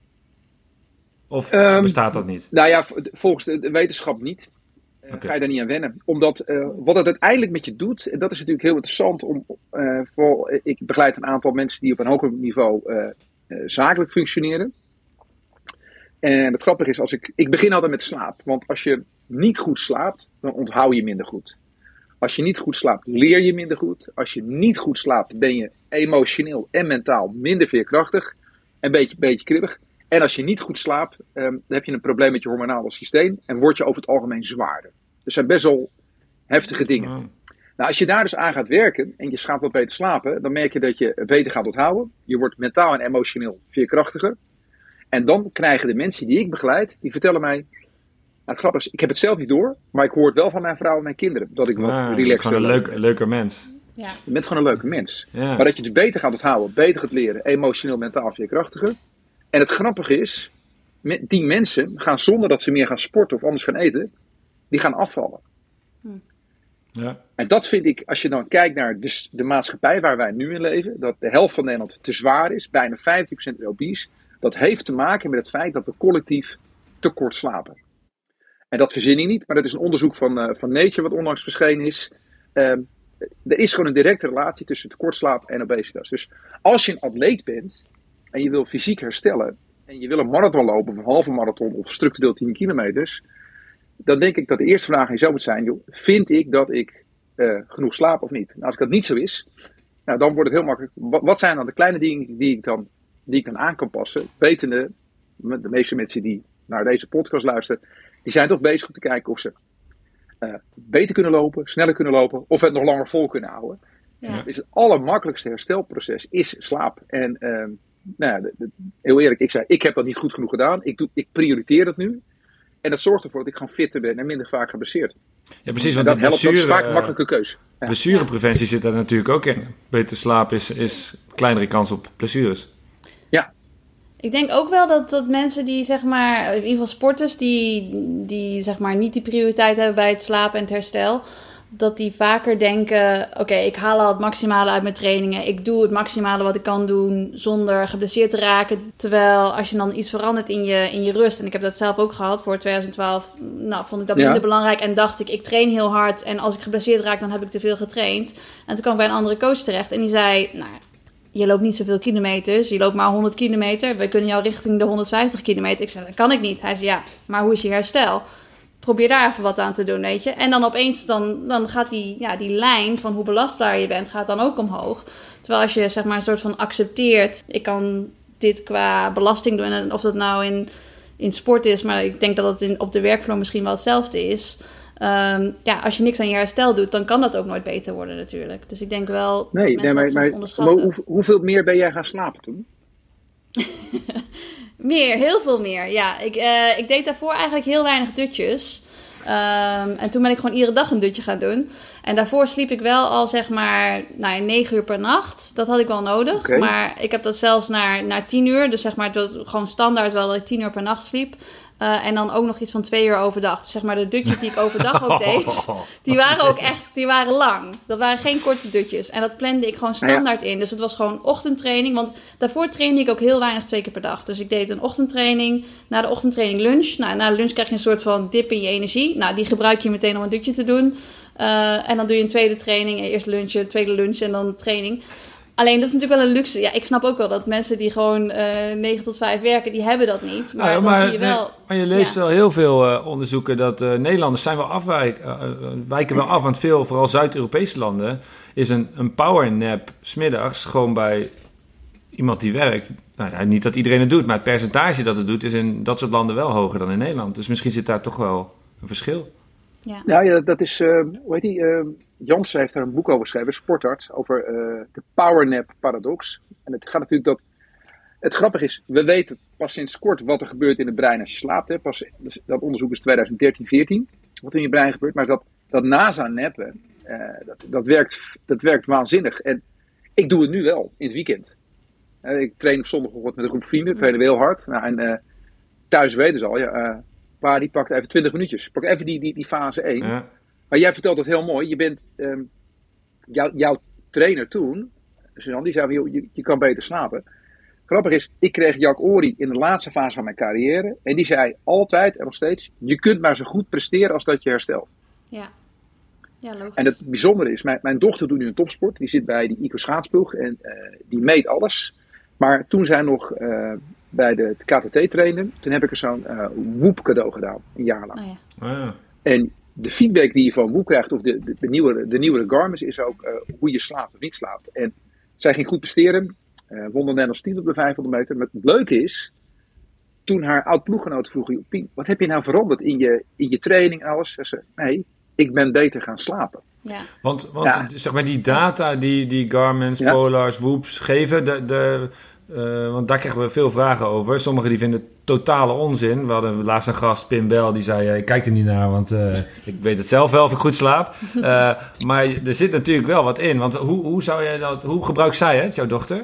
Of um, bestaat dat niet? Nou ja, volgens de wetenschap niet. Uh, okay. Ga je daar niet aan wennen. Omdat uh, wat het uiteindelijk met je doet, en dat is natuurlijk heel interessant. Om, uh, voor, ik begeleid een aantal mensen die op een hoger niveau uh, uh, zakelijk functioneren. En het grappige is, als ik, ik begin altijd met slaap. Want als je niet goed slaapt, dan onthoud je minder goed. Als je niet goed slaapt, leer je minder goed. Als je niet goed slaapt, ben je emotioneel en mentaal minder veerkrachtig. Een beetje, beetje kribbig. En als je niet goed slaapt, um, dan heb je een probleem met je hormonale systeem. En word je over het algemeen zwaarder. Dat zijn best wel heftige dingen. Nou, als je daar dus aan gaat werken en je gaat wat beter slapen, dan merk je dat je beter gaat onthouden. Je wordt mentaal en emotioneel veerkrachtiger. En dan krijgen de mensen die ik begeleid, die vertellen mij, nou, het grappige is, ik heb het zelf niet door, maar ik hoor het wel van mijn vrouw en mijn kinderen, dat ik wat ah, relaxer ben. Gewoon een leuk, leuker mens. Ja. Je bent gewoon een leuke mens. Ja. Maar dat je het beter gaat onthouden, beter gaat leren, emotioneel, mentaal veerkrachtiger. En het grappige is, die mensen gaan zonder dat ze meer gaan sporten of anders gaan eten, die gaan afvallen. Hm. Ja. En dat vind ik, als je dan kijkt naar de, de maatschappij waar wij nu in leven, dat de helft van Nederland te zwaar is, bijna vijftig procent obese. Dat heeft te maken met het feit dat we collectief te kort slapen. En dat verzin ik niet, maar dat is een onderzoek van, uh, van Nature wat onlangs verschenen is. Uh, er is gewoon een directe relatie tussen tekort slaap en obesitas. Dus als je een atleet bent en je wil fysiek herstellen en je wil een marathon lopen of een halve marathon of structureel tien kilometers, dan denk ik dat de eerste vraag aan jezelf moet zijn, joh, vind ik dat ik uh, genoeg slaap of niet? Nou, als ik dat niet zo is, nou, dan wordt het heel makkelijk. Wat, wat zijn dan de kleine dingen die ik dan, die ik dan aan kan passen? Wetende, de meeste mensen die naar deze podcast luisteren, die zijn toch bezig om te kijken of ze uh, beter kunnen lopen, sneller kunnen lopen, of het nog langer vol kunnen houden. Ja. Dus het allermakkelijkste herstelproces is slaap. En uh, nou ja, de, de, heel eerlijk, ik zei, ik heb dat niet goed genoeg gedaan. Ik, doe, ik prioriteer dat nu. En dat zorgt ervoor dat ik gewoon fitter ben en minder vaak geblesseerd. Ja, precies. Want dat, blessure, helpt, dat is vaak een makkelijke keuze. Ja. Blessurepreventie zit daar natuurlijk ook in. Beter slaap is, is kleinere kans op blessures. Ja. Ik denk ook wel dat, dat mensen die, zeg maar, in ieder geval sporters die, die zeg maar niet die prioriteit hebben bij het slapen en het herstel, dat die vaker denken, oké, okay, ik haal al het maximale uit mijn trainingen. Ik doe het maximale wat ik kan doen zonder geblesseerd te raken. Terwijl als je dan iets verandert in je, in je rust, en ik heb dat zelf ook gehad voor twintig twaalf, nou, vond ik dat minder ja. belangrijk en dacht ik, ik train heel hard en als ik geblesseerd raak, dan heb ik te veel getraind. En toen kwam ik bij een andere coach terecht en die zei, nou, je loopt niet zoveel kilometers, je loopt maar honderd kilometer. We kunnen jou richting de honderdvijftig kilometer. Ik zei, dat kan ik niet. Hij zei, ja, maar hoe is je herstel? Probeer daar even wat aan te doen, weet je. En dan opeens, dan, dan gaat die, ja, die lijn van hoe belastbaar je bent, gaat dan ook omhoog. Terwijl als je, zeg maar, een soort van accepteert, ik kan dit qua belasting doen, en of dat nou in, in sport is, maar ik denk dat het in, op de werkvloer misschien wel hetzelfde is. Um, ja, als je niks aan je herstel doet, dan kan dat ook nooit beter worden natuurlijk. Dus ik denk wel nee, dat mensen nee, dat maar, soms maar, onderschatten. Maar hoe, hoeveel meer ben jij gaan slapen toen? Meer, heel veel meer. Ja, ik, uh, ik deed daarvoor eigenlijk heel weinig dutjes. Um, en toen ben ik gewoon iedere dag een dutje gaan doen. En daarvoor sliep ik wel al zeg maar nou, negen uur per nacht. Dat had ik wel nodig. Okay. Maar ik heb dat zelfs naar, naar tien uur. Dus zeg maar, het was gewoon standaard wel dat ik tien uur per nacht sliep. Uh, en dan ook nog iets van twee uur overdag. Dus zeg maar de dutjes die ik overdag ook deed, die waren ook echt, die waren lang. Dat waren geen korte dutjes. En dat plande ik gewoon standaard in. Dus het was gewoon ochtendtraining. Want daarvoor trainde ik ook heel weinig twee keer per dag. Dus ik deed een ochtendtraining, na de ochtendtraining lunch. Nou, na de lunch krijg je een soort van dip in je energie. Nou, die gebruik je meteen om een dutje te doen. Uh, en dan doe je een tweede training. Eerst lunchen, tweede lunch en dan training. Alleen, dat is natuurlijk wel een luxe. Ja, ik snap ook wel dat mensen die gewoon uh, negen tot vijf werken, die hebben dat niet. Maar, ja, maar dan zie je wel... Nee, maar je leest ja. wel heel veel uh, onderzoeken dat uh, Nederlanders zijn wel afwijk, uh, wijken wel af. Want veel, vooral Zuid-Europese landen, is een, een powernap 's middags gewoon bij iemand die werkt. Nou ja, niet dat iedereen het doet, maar het percentage dat het doet is in dat soort landen wel hoger dan in Nederland. Dus misschien zit daar toch wel een verschil. Ja, nou, ja dat is, uh, hoe heet die... Uh... Jansen heeft daar een boek over geschreven, sportarts, over uh, de powernap paradox. En het gaat natuurlijk dat... Het grappige is, we weten pas sinds kort wat er gebeurt in het brein als je slaapt. Hè. Pas, dat onderzoek is twintig dertien veertien, wat in je brein gebeurt. Maar dat, dat NASA-nappen, uh, dat, dat, werkt, dat werkt waanzinnig. En ik doe het nu wel, in het weekend. Uh, ik train op zondagochtend met een groep vrienden, trainen we heel hard. Nou, en uh, thuis weten ze al, ja, uh, pa die pakt even twintig minuutjes. Pak even die, die, die fase één. Ja. Maar jij vertelt het heel mooi. Je bent, um, jou, jouw trainer toen, Suzanne, die zei, joh, je, je kan beter slapen. Grappig is, ik kreeg Jack Ory in de laatste fase van mijn carrière. En die zei altijd en nog steeds, je kunt maar zo goed presteren als dat je herstelt. Ja, ja logisch. En het bijzondere is, mijn, mijn dochter doet nu een topsport. Die zit bij die ICO schaatsploeg en uh, die meet alles. Maar toen zij nog uh, bij de K T T trainde, toen heb ik er zo'n uh, Whoop cadeau gedaan, een jaar lang. Oh ja. Oh ja. En de feedback die je van Whoop krijgt, of de, de, de, nieuwere, de nieuwere Garmin's, is ook uh, hoe je slaapt of niet slaapt. En zij ging goed presteren, uh, won de Nederlands titel op de vijfhonderd meter. Maar het leuke is, toen haar oud-ploeggenoot vroeg, Pien, wat heb je nou veranderd in je, in je training en alles? Ze zei, nee, ik ben beter gaan slapen. Ja. Want, want ja. zeg maar die data die, die Garmin's, ja. Polars, Whoops geven, de, de, uh, want daar krijgen we veel vragen over. Sommigen die vinden het totale onzin. We hadden laatst een gast, Pim Bel, die zei, ik kijk er niet naar, want uh, ik weet het zelf wel of ik goed slaap. Uh, maar er zit natuurlijk wel wat in. Want hoe, hoe, zou jij dat, hoe gebruikt zij het, jouw dochter?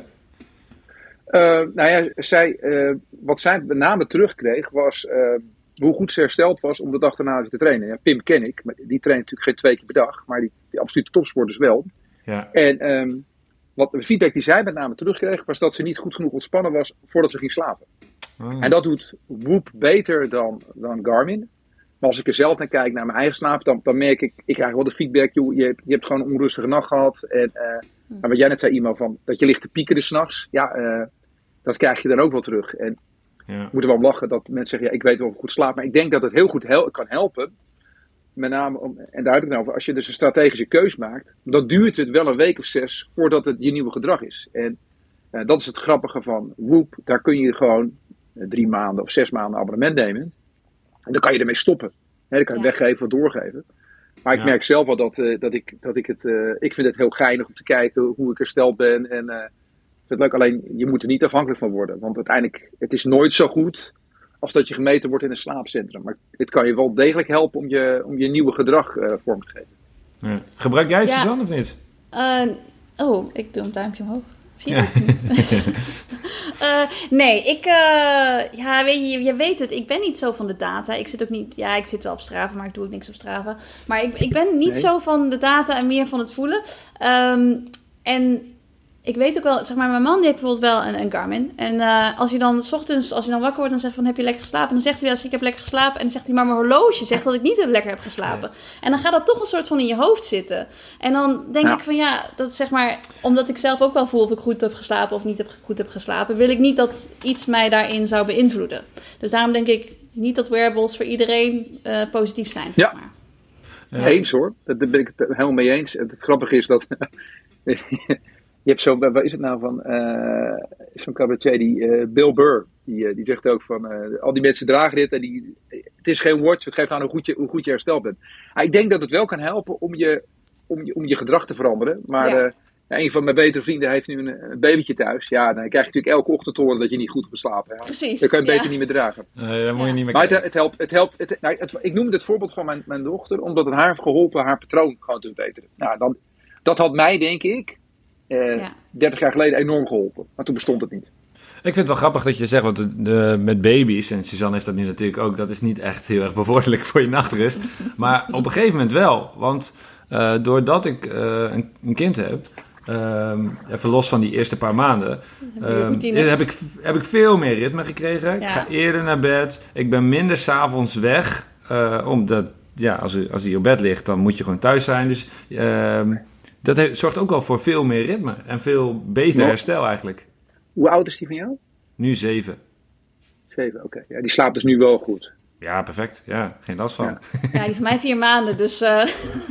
Uh, nou ja, zij, uh, wat zij met name terugkreeg was uh, hoe goed ze hersteld was om de dag daarna te trainen. Ja, Pim ken ik, maar die traint natuurlijk geen twee keer per dag, maar die, die absolute topsporters wel. Ja. En um, wat de feedback die zij met name terugkreeg, was dat ze niet goed genoeg ontspannen was voordat ze ging slapen. Oh. En dat doet Whoop beter dan, dan Garmin. Maar als ik er zelf naar kijk, naar mijn eigen slaap, dan, dan merk ik, ik krijg wel de feedback, joh, je, je hebt gewoon een onrustige nacht gehad. En uh, maar wat jij net zei, iemand van dat je ligt te piekeren 's nachts, ja, uh, dat krijg je dan ook wel terug. En ja. ik moet er wel om lachen dat mensen zeggen, ja, ik weet wel of ik goed slaap. Maar ik denk dat het heel goed hel- kan helpen met name, om, en daar heb ik het nou over, als je dus een strategische keus maakt, dan duurt het wel een week of zes voordat het je nieuwe gedrag is. En uh, dat is het grappige van Whoop. Daar kun je gewoon uh, drie maanden of zes maanden abonnement nemen. En dan kan je ermee stoppen. He, dan kan je Ja. weggeven of doorgeven. Maar ik Ja. merk zelf wel dat, uh, dat, ik, dat ik het, uh, ik vind het heel geinig om te kijken hoe ik hersteld ben. En uh, ik vind het leuk, alleen je moet er niet afhankelijk van worden. Want uiteindelijk, het is nooit zo goed als dat je gemeten wordt in een slaapcentrum. Maar het kan je wel degelijk helpen om je, om je nieuwe gedrag uh, vorm te geven. Ja. Gebruik jij het, Ja. Suzanne, of niet? Uh, oh, ik doe een duimpje omhoog. Zie je Ja. dat niet? uh, nee, ik... Uh, ja, weet je, je weet het. Ik ben niet zo van de data. Ik zit ook niet... Ja, ik zit wel op Strava, maar ik doe ook niks op Strava. Maar ik, ik ben niet Nee. zo van de data en meer van het voelen. Um, en... Ik weet ook wel, zeg maar, mijn man die heeft bijvoorbeeld wel een, een Garmin. En uh, als je dan 's ochtends, als je dan wakker wordt en zegt van, heb je lekker geslapen? En dan zegt hij wel eens, ik heb lekker geslapen. En dan zegt hij, maar mijn horloge zegt dat ik niet lekker heb geslapen. En dan gaat dat toch een soort van in je hoofd zitten. En dan denk Ja. ik van, ja, dat is zeg maar, omdat ik zelf ook wel voel of ik goed heb geslapen of niet heb, goed heb geslapen, wil ik niet dat iets mij daarin zou beïnvloeden. Dus daarom denk ik niet dat wearables voor iedereen uh, positief zijn, zeg Ja. maar. Ja. Eens hoor, daar ben ik het helemaal mee eens. En het grappige is dat... Je hebt zo, wat is het nou van, uh, zo'n cabaretier, die uh, Bill Burr, die, uh, die zegt ook van, uh, al die mensen dragen dit en die, het is geen watch, het geeft aan hoe goed je, hoe goed je hersteld bent. Uh, ik denk dat het wel kan helpen om je, om je, om je gedrag te veranderen, maar Ja. uh, een van mijn betere vrienden heeft nu een, een babytje thuis. Ja, dan krijg je natuurlijk elke ochtend te horen dat je niet goed hebt geslapen. Ja. Precies. Dan kan je het beter ja. niet meer dragen. Nee, dat moet je Ja. niet meer Maar het, kijken. het helpt, het helpt het, nou, het, ik noemde het voorbeeld van mijn, mijn dochter, omdat het haar heeft geholpen haar patroon gewoon te verbeteren. Nou, dan, dat had mij, denk ik, Uh, Ja. dertig jaar geleden enorm geholpen. Maar toen bestond het niet. Ik vind het wel grappig dat je zegt, want de, de- met baby's, en Suzanne heeft dat nu natuurlijk ook, dat is niet echt heel erg bevorderlijk voor je nachtrust. Maar op een gegeven moment wel. Want uh, doordat ik uh, een, een kind heb, um, even los van die eerste paar maanden, je um, routine. heb, ik, heb ik veel meer ritme gekregen. Ik Ja. ga eerder naar bed. Ik ben minder 's avonds weg. Uh, omdat, ja, als, als hij op bed ligt, dan moet je gewoon thuis zijn. Dus um, dat heeft, zorgt ook wel voor veel meer ritme en veel beter Ja. herstel eigenlijk. Hoe oud is die van jou? Nu zeven. Zeven, oké. Okay. Ja, die slaapt dus nu wel goed. Ja, perfect. Ja, geen last van. Ja. Ja, die is van mij vier maanden, dus... Uh...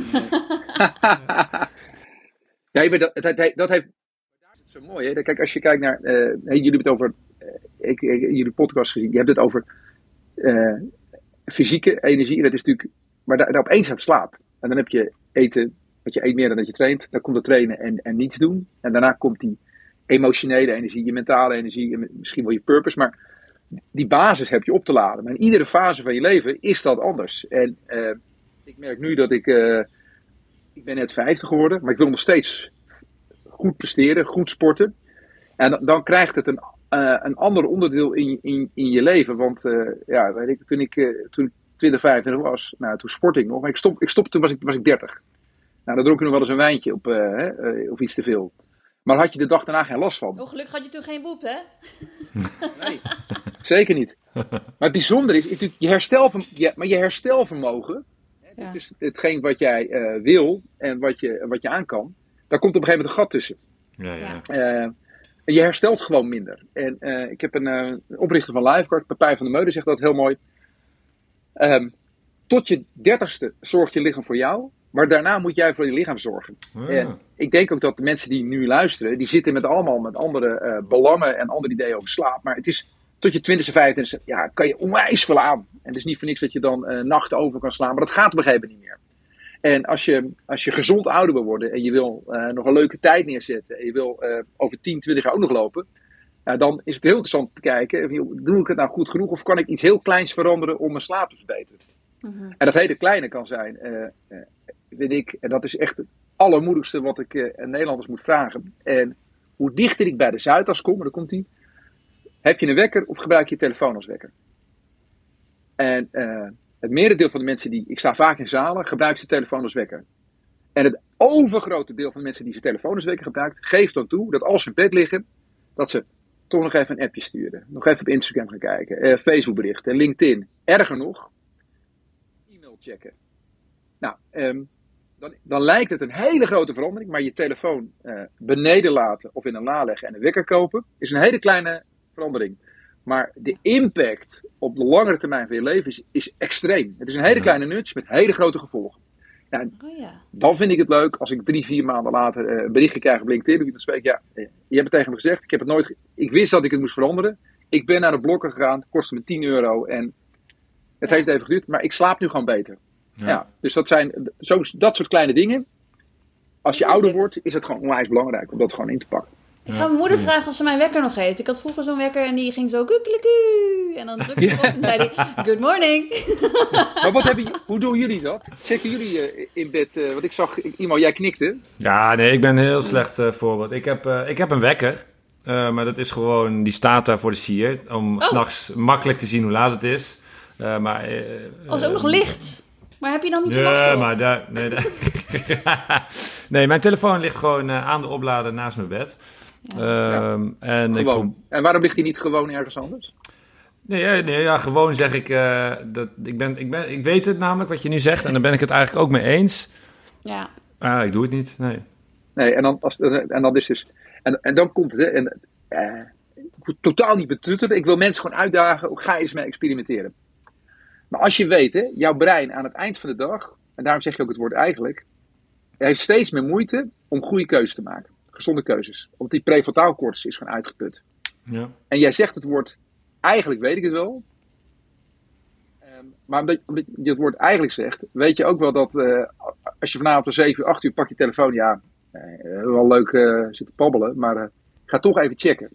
Ja, maar dat, dat, dat, dat heeft... Dat is zo mooi, hè? Kijk, als je kijkt naar... Uh, hey, jullie hebben het over... Uh, ik, ik, jullie podcast gezien. Je hebt het over uh, fysieke energie. Dat is natuurlijk... Maar daar, daar opeens gaat slaap. En dan heb je eten... Want je eet meer dan dat je traint. Dan komt het trainen en, en niets doen. En daarna komt die emotionele energie, je mentale energie en misschien wel je purpose. Maar die basis heb je op te laden. Maar in iedere fase van je leven is dat anders. En uh, ik merk nu dat ik... Uh, ik ben net vijftig geworden, maar ik wil nog steeds goed presteren, goed sporten. En dan, dan krijgt het een, uh, een ander onderdeel in, in, in je leven. Want uh, ja, weet ik, toen ik, uh, toen ik twintig, vijfentwintig was, nou, toen sportte ik nog. Maar ik stop, ik stopte, toen was ik, was ik dertig. Nou, dan dronk ik nog wel eens een wijntje op, uh, hè, uh, of iets te veel. Maar had je de dag daarna geen last van. Oh, gelukkig had je toen geen woep, hè? Nee, zeker niet. Maar het bijzondere is, is je herstelvermogen, ja, maar je herstelvermogen, hè, Ja. dus hetgeen wat jij uh, wil en wat je, wat je aan kan, daar komt op een gegeven moment een gat tussen. Ja, ja. Uh, je herstelt gewoon minder. En uh, ik heb een uh, oprichter van Lifeguard, Pepijn van der Meulen, zegt dat heel mooi. Um, tot je dertigste zorgt je lichaam voor jou. Maar daarna moet jij voor je lichaam zorgen. Ah. En ik denk ook dat de mensen die nu luisteren, die zitten met allemaal met andere uh, belangen en andere ideeën over slaap. Maar het is tot je twintigste, vijfentwintigste, ja, kan je onwijs veel aan. En het is niet voor niks dat je dan uh, nachten over kan slaan. Maar dat gaat op een gegeven moment niet meer. En als je, als je gezond ouder wil worden en je wil uh, nog een leuke tijd neerzetten. En je wil uh, over tien, twintig jaar ook nog lopen. Uh, dan is het heel interessant te kijken, doe ik het nou goed genoeg? Of kan ik iets heel kleins veranderen om mijn slaap te verbeteren? Mm-hmm. En dat hele kleine kan zijn, uh, uh, weet ik, en dat is echt het allermoedigste wat ik uh, Nederlanders moet vragen. En hoe dichter ik bij de Zuidas kom, dan komt die. Heb je een wekker of gebruik je je telefoon als wekker? En uh, het merendeel van de mensen die, ik sta vaak in zalen, gebruikt zijn telefoon als wekker. En het overgrote deel van de mensen die zijn telefoon als wekker gebruikt, geeft dan toe dat als ze in bed liggen, dat ze toch nog even een appje sturen. Nog even op Instagram gaan kijken, uh, Facebook berichten, LinkedIn. Erger nog, e-mail checken. Nou, um, dan, dan lijkt het een hele grote verandering, maar je telefoon uh, beneden laten of in een la leggen en een wekker kopen, is een hele kleine verandering. Maar de impact op de langere termijn van je leven is, is extreem. Het is een hele Ja. kleine nudge met hele grote gevolgen. Ja, Oh ja. dan vind ik het leuk als ik drie, vier maanden later uh, een berichtje krijg op LinkedIn. Dat ik spreek, ja, uh, je hebt het tegen me gezegd. Ik heb het nooit. Ge- ik wist dat ik het moest veranderen. Ik ben naar de blokker gegaan. Het kostte me tien euro. En het Ja. heeft even geduurd. Maar ik slaap nu gewoon beter. Ja. Ja. dus dat zijn zo, dat soort kleine dingen. Als je Goeie ouder tip. wordt, is het gewoon onwijs belangrijk om dat gewoon in te pakken. Ik ga mijn moeder Ja. vragen of ze mijn wekker nog heeft. Ik had vroeger zo'n wekker en die ging zo kukeleku. En dan drukte ik op en zei hij, good morning. Maar wat hebben, j- hoe doen jullie dat? Checken jullie uh, in bed? Uh, want ik zag, iemand, jij knikte. Ja, nee, ik ben een heel slecht uh, voorbeeld. Ik heb, uh, ik heb een wekker, uh, maar dat is gewoon, die staat daar voor de sier. Om Oh. 's nachts makkelijk te zien hoe laat het is. Uh, maar, uh, Oh, is ook nog licht. Maar heb je dan niet je Ja, masker op? maar daar... Nee, daar- nee, mijn telefoon ligt gewoon uh, aan de oplader naast mijn bed. Ja. Um, en ik Gewoon. En waarom ligt hij niet gewoon ergens anders? Nee, ja, nee, ja, gewoon zeg ik, uh, dat ik, ben, ik, ben, ik weet het namelijk wat je nu zegt en daar ben ik het eigenlijk ook mee eens. Ja. Ah, ik doe het niet, nee. Nee, en dan, als, en dan is dus... En, en dan komt het, hè. En, uh, ik word totaal niet betutterd. Ik wil mensen gewoon uitdagen. Ga eens mee experimenteren. Maar als je weet, hè, jouw brein aan het eind van de dag... En daarom zeg je ook het woord eigenlijk... Hij heeft steeds meer moeite om goede keuzes te maken. Gezonde keuzes. Omdat die prefrontaal cortex is gewoon uitgeput. Ja. En jij zegt het woord... Eigenlijk weet ik het wel. Um, maar omdat je het woord eigenlijk zegt... Weet je ook wel dat... Uh, als je vanavond om zeven uur, acht uur pak je telefoon... Ja, uh, wel leuk uh, zitten pabbelen. Maar uh, ga toch even checken.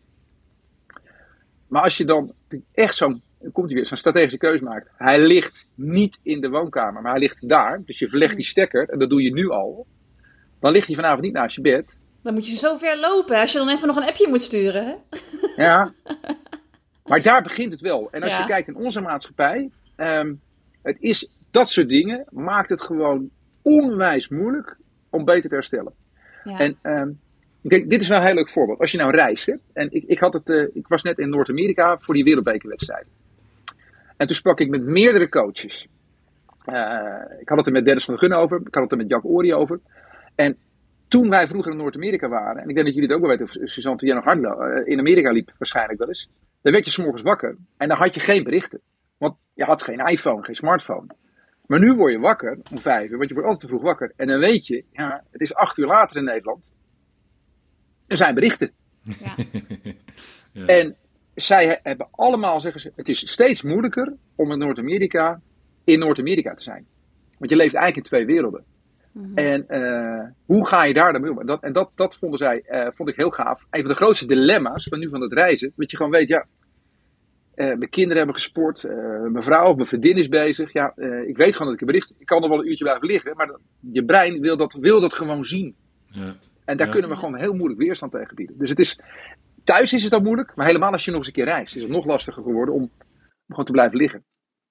Maar als je dan echt zo'n... Dan komt hij weer, zo'n strategische keuze maakt. Hij ligt niet in de woonkamer, maar hij ligt daar. Dus je verlegt die stekker, en dat doe je nu al. Dan ligt hij vanavond niet naast je bed. Dan moet je zo ver lopen als je dan even nog een appje moet sturen. Hè? Ja. Maar daar begint het wel. En als Ja. je kijkt in onze maatschappij. Um, het is, dat soort dingen maakt het gewoon onwijs moeilijk om beter te herstellen. Ja. En um, ik denk, dit is wel een heel leuk voorbeeld. Als je nou reist. Hè, en ik, ik, had het, uh, ik was net in Noord-Amerika voor die wereldbekerwedstrijd. En toen sprak ik met meerdere coaches. Uh, ik had het er met Dennis van der Gun over. Ik had het er met Jack Ory over. En toen wij vroeger in Noord-Amerika waren. En ik denk dat jullie het ook wel weten. Of Suzanne, toen jij nog hard uh, in Amerika liep. Waarschijnlijk wel eens. Dan werd je 's morgens wakker. En dan had je geen berichten. Want je had geen iPhone, geen smartphone. Maar nu word je wakker om vijf uur. Want je wordt altijd te vroeg wakker. En dan weet je. Ja, het is acht uur later in Nederland. Er zijn berichten. Ja. Ja. En zij hebben allemaal, zeggen ze, het is steeds moeilijker om in Noord-Amerika in Noord-Amerika te zijn. Want je leeft eigenlijk in twee werelden. Mm-hmm. En uh, hoe ga je daar dan mee om? En dat, en dat, dat vonden zij, uh, vond ik heel gaaf. Een van de grootste dilemma's van nu van het reizen. Dat je gewoon weet, ja, uh, mijn kinderen hebben gesport. Uh, mijn vrouw of mijn vriendin is bezig. Ja, uh, ik weet gewoon dat ik een bericht... Ik kan nog wel een uurtje blijven liggen. Maar dat, je brein wil dat, wil dat gewoon zien. Ja. En daar ja. kunnen we gewoon heel moeilijk weerstand tegen bieden. Dus het is... Thuis is het al moeilijk, maar helemaal als je nog eens een keer reist, is het nog lastiger geworden om, om gewoon te blijven liggen.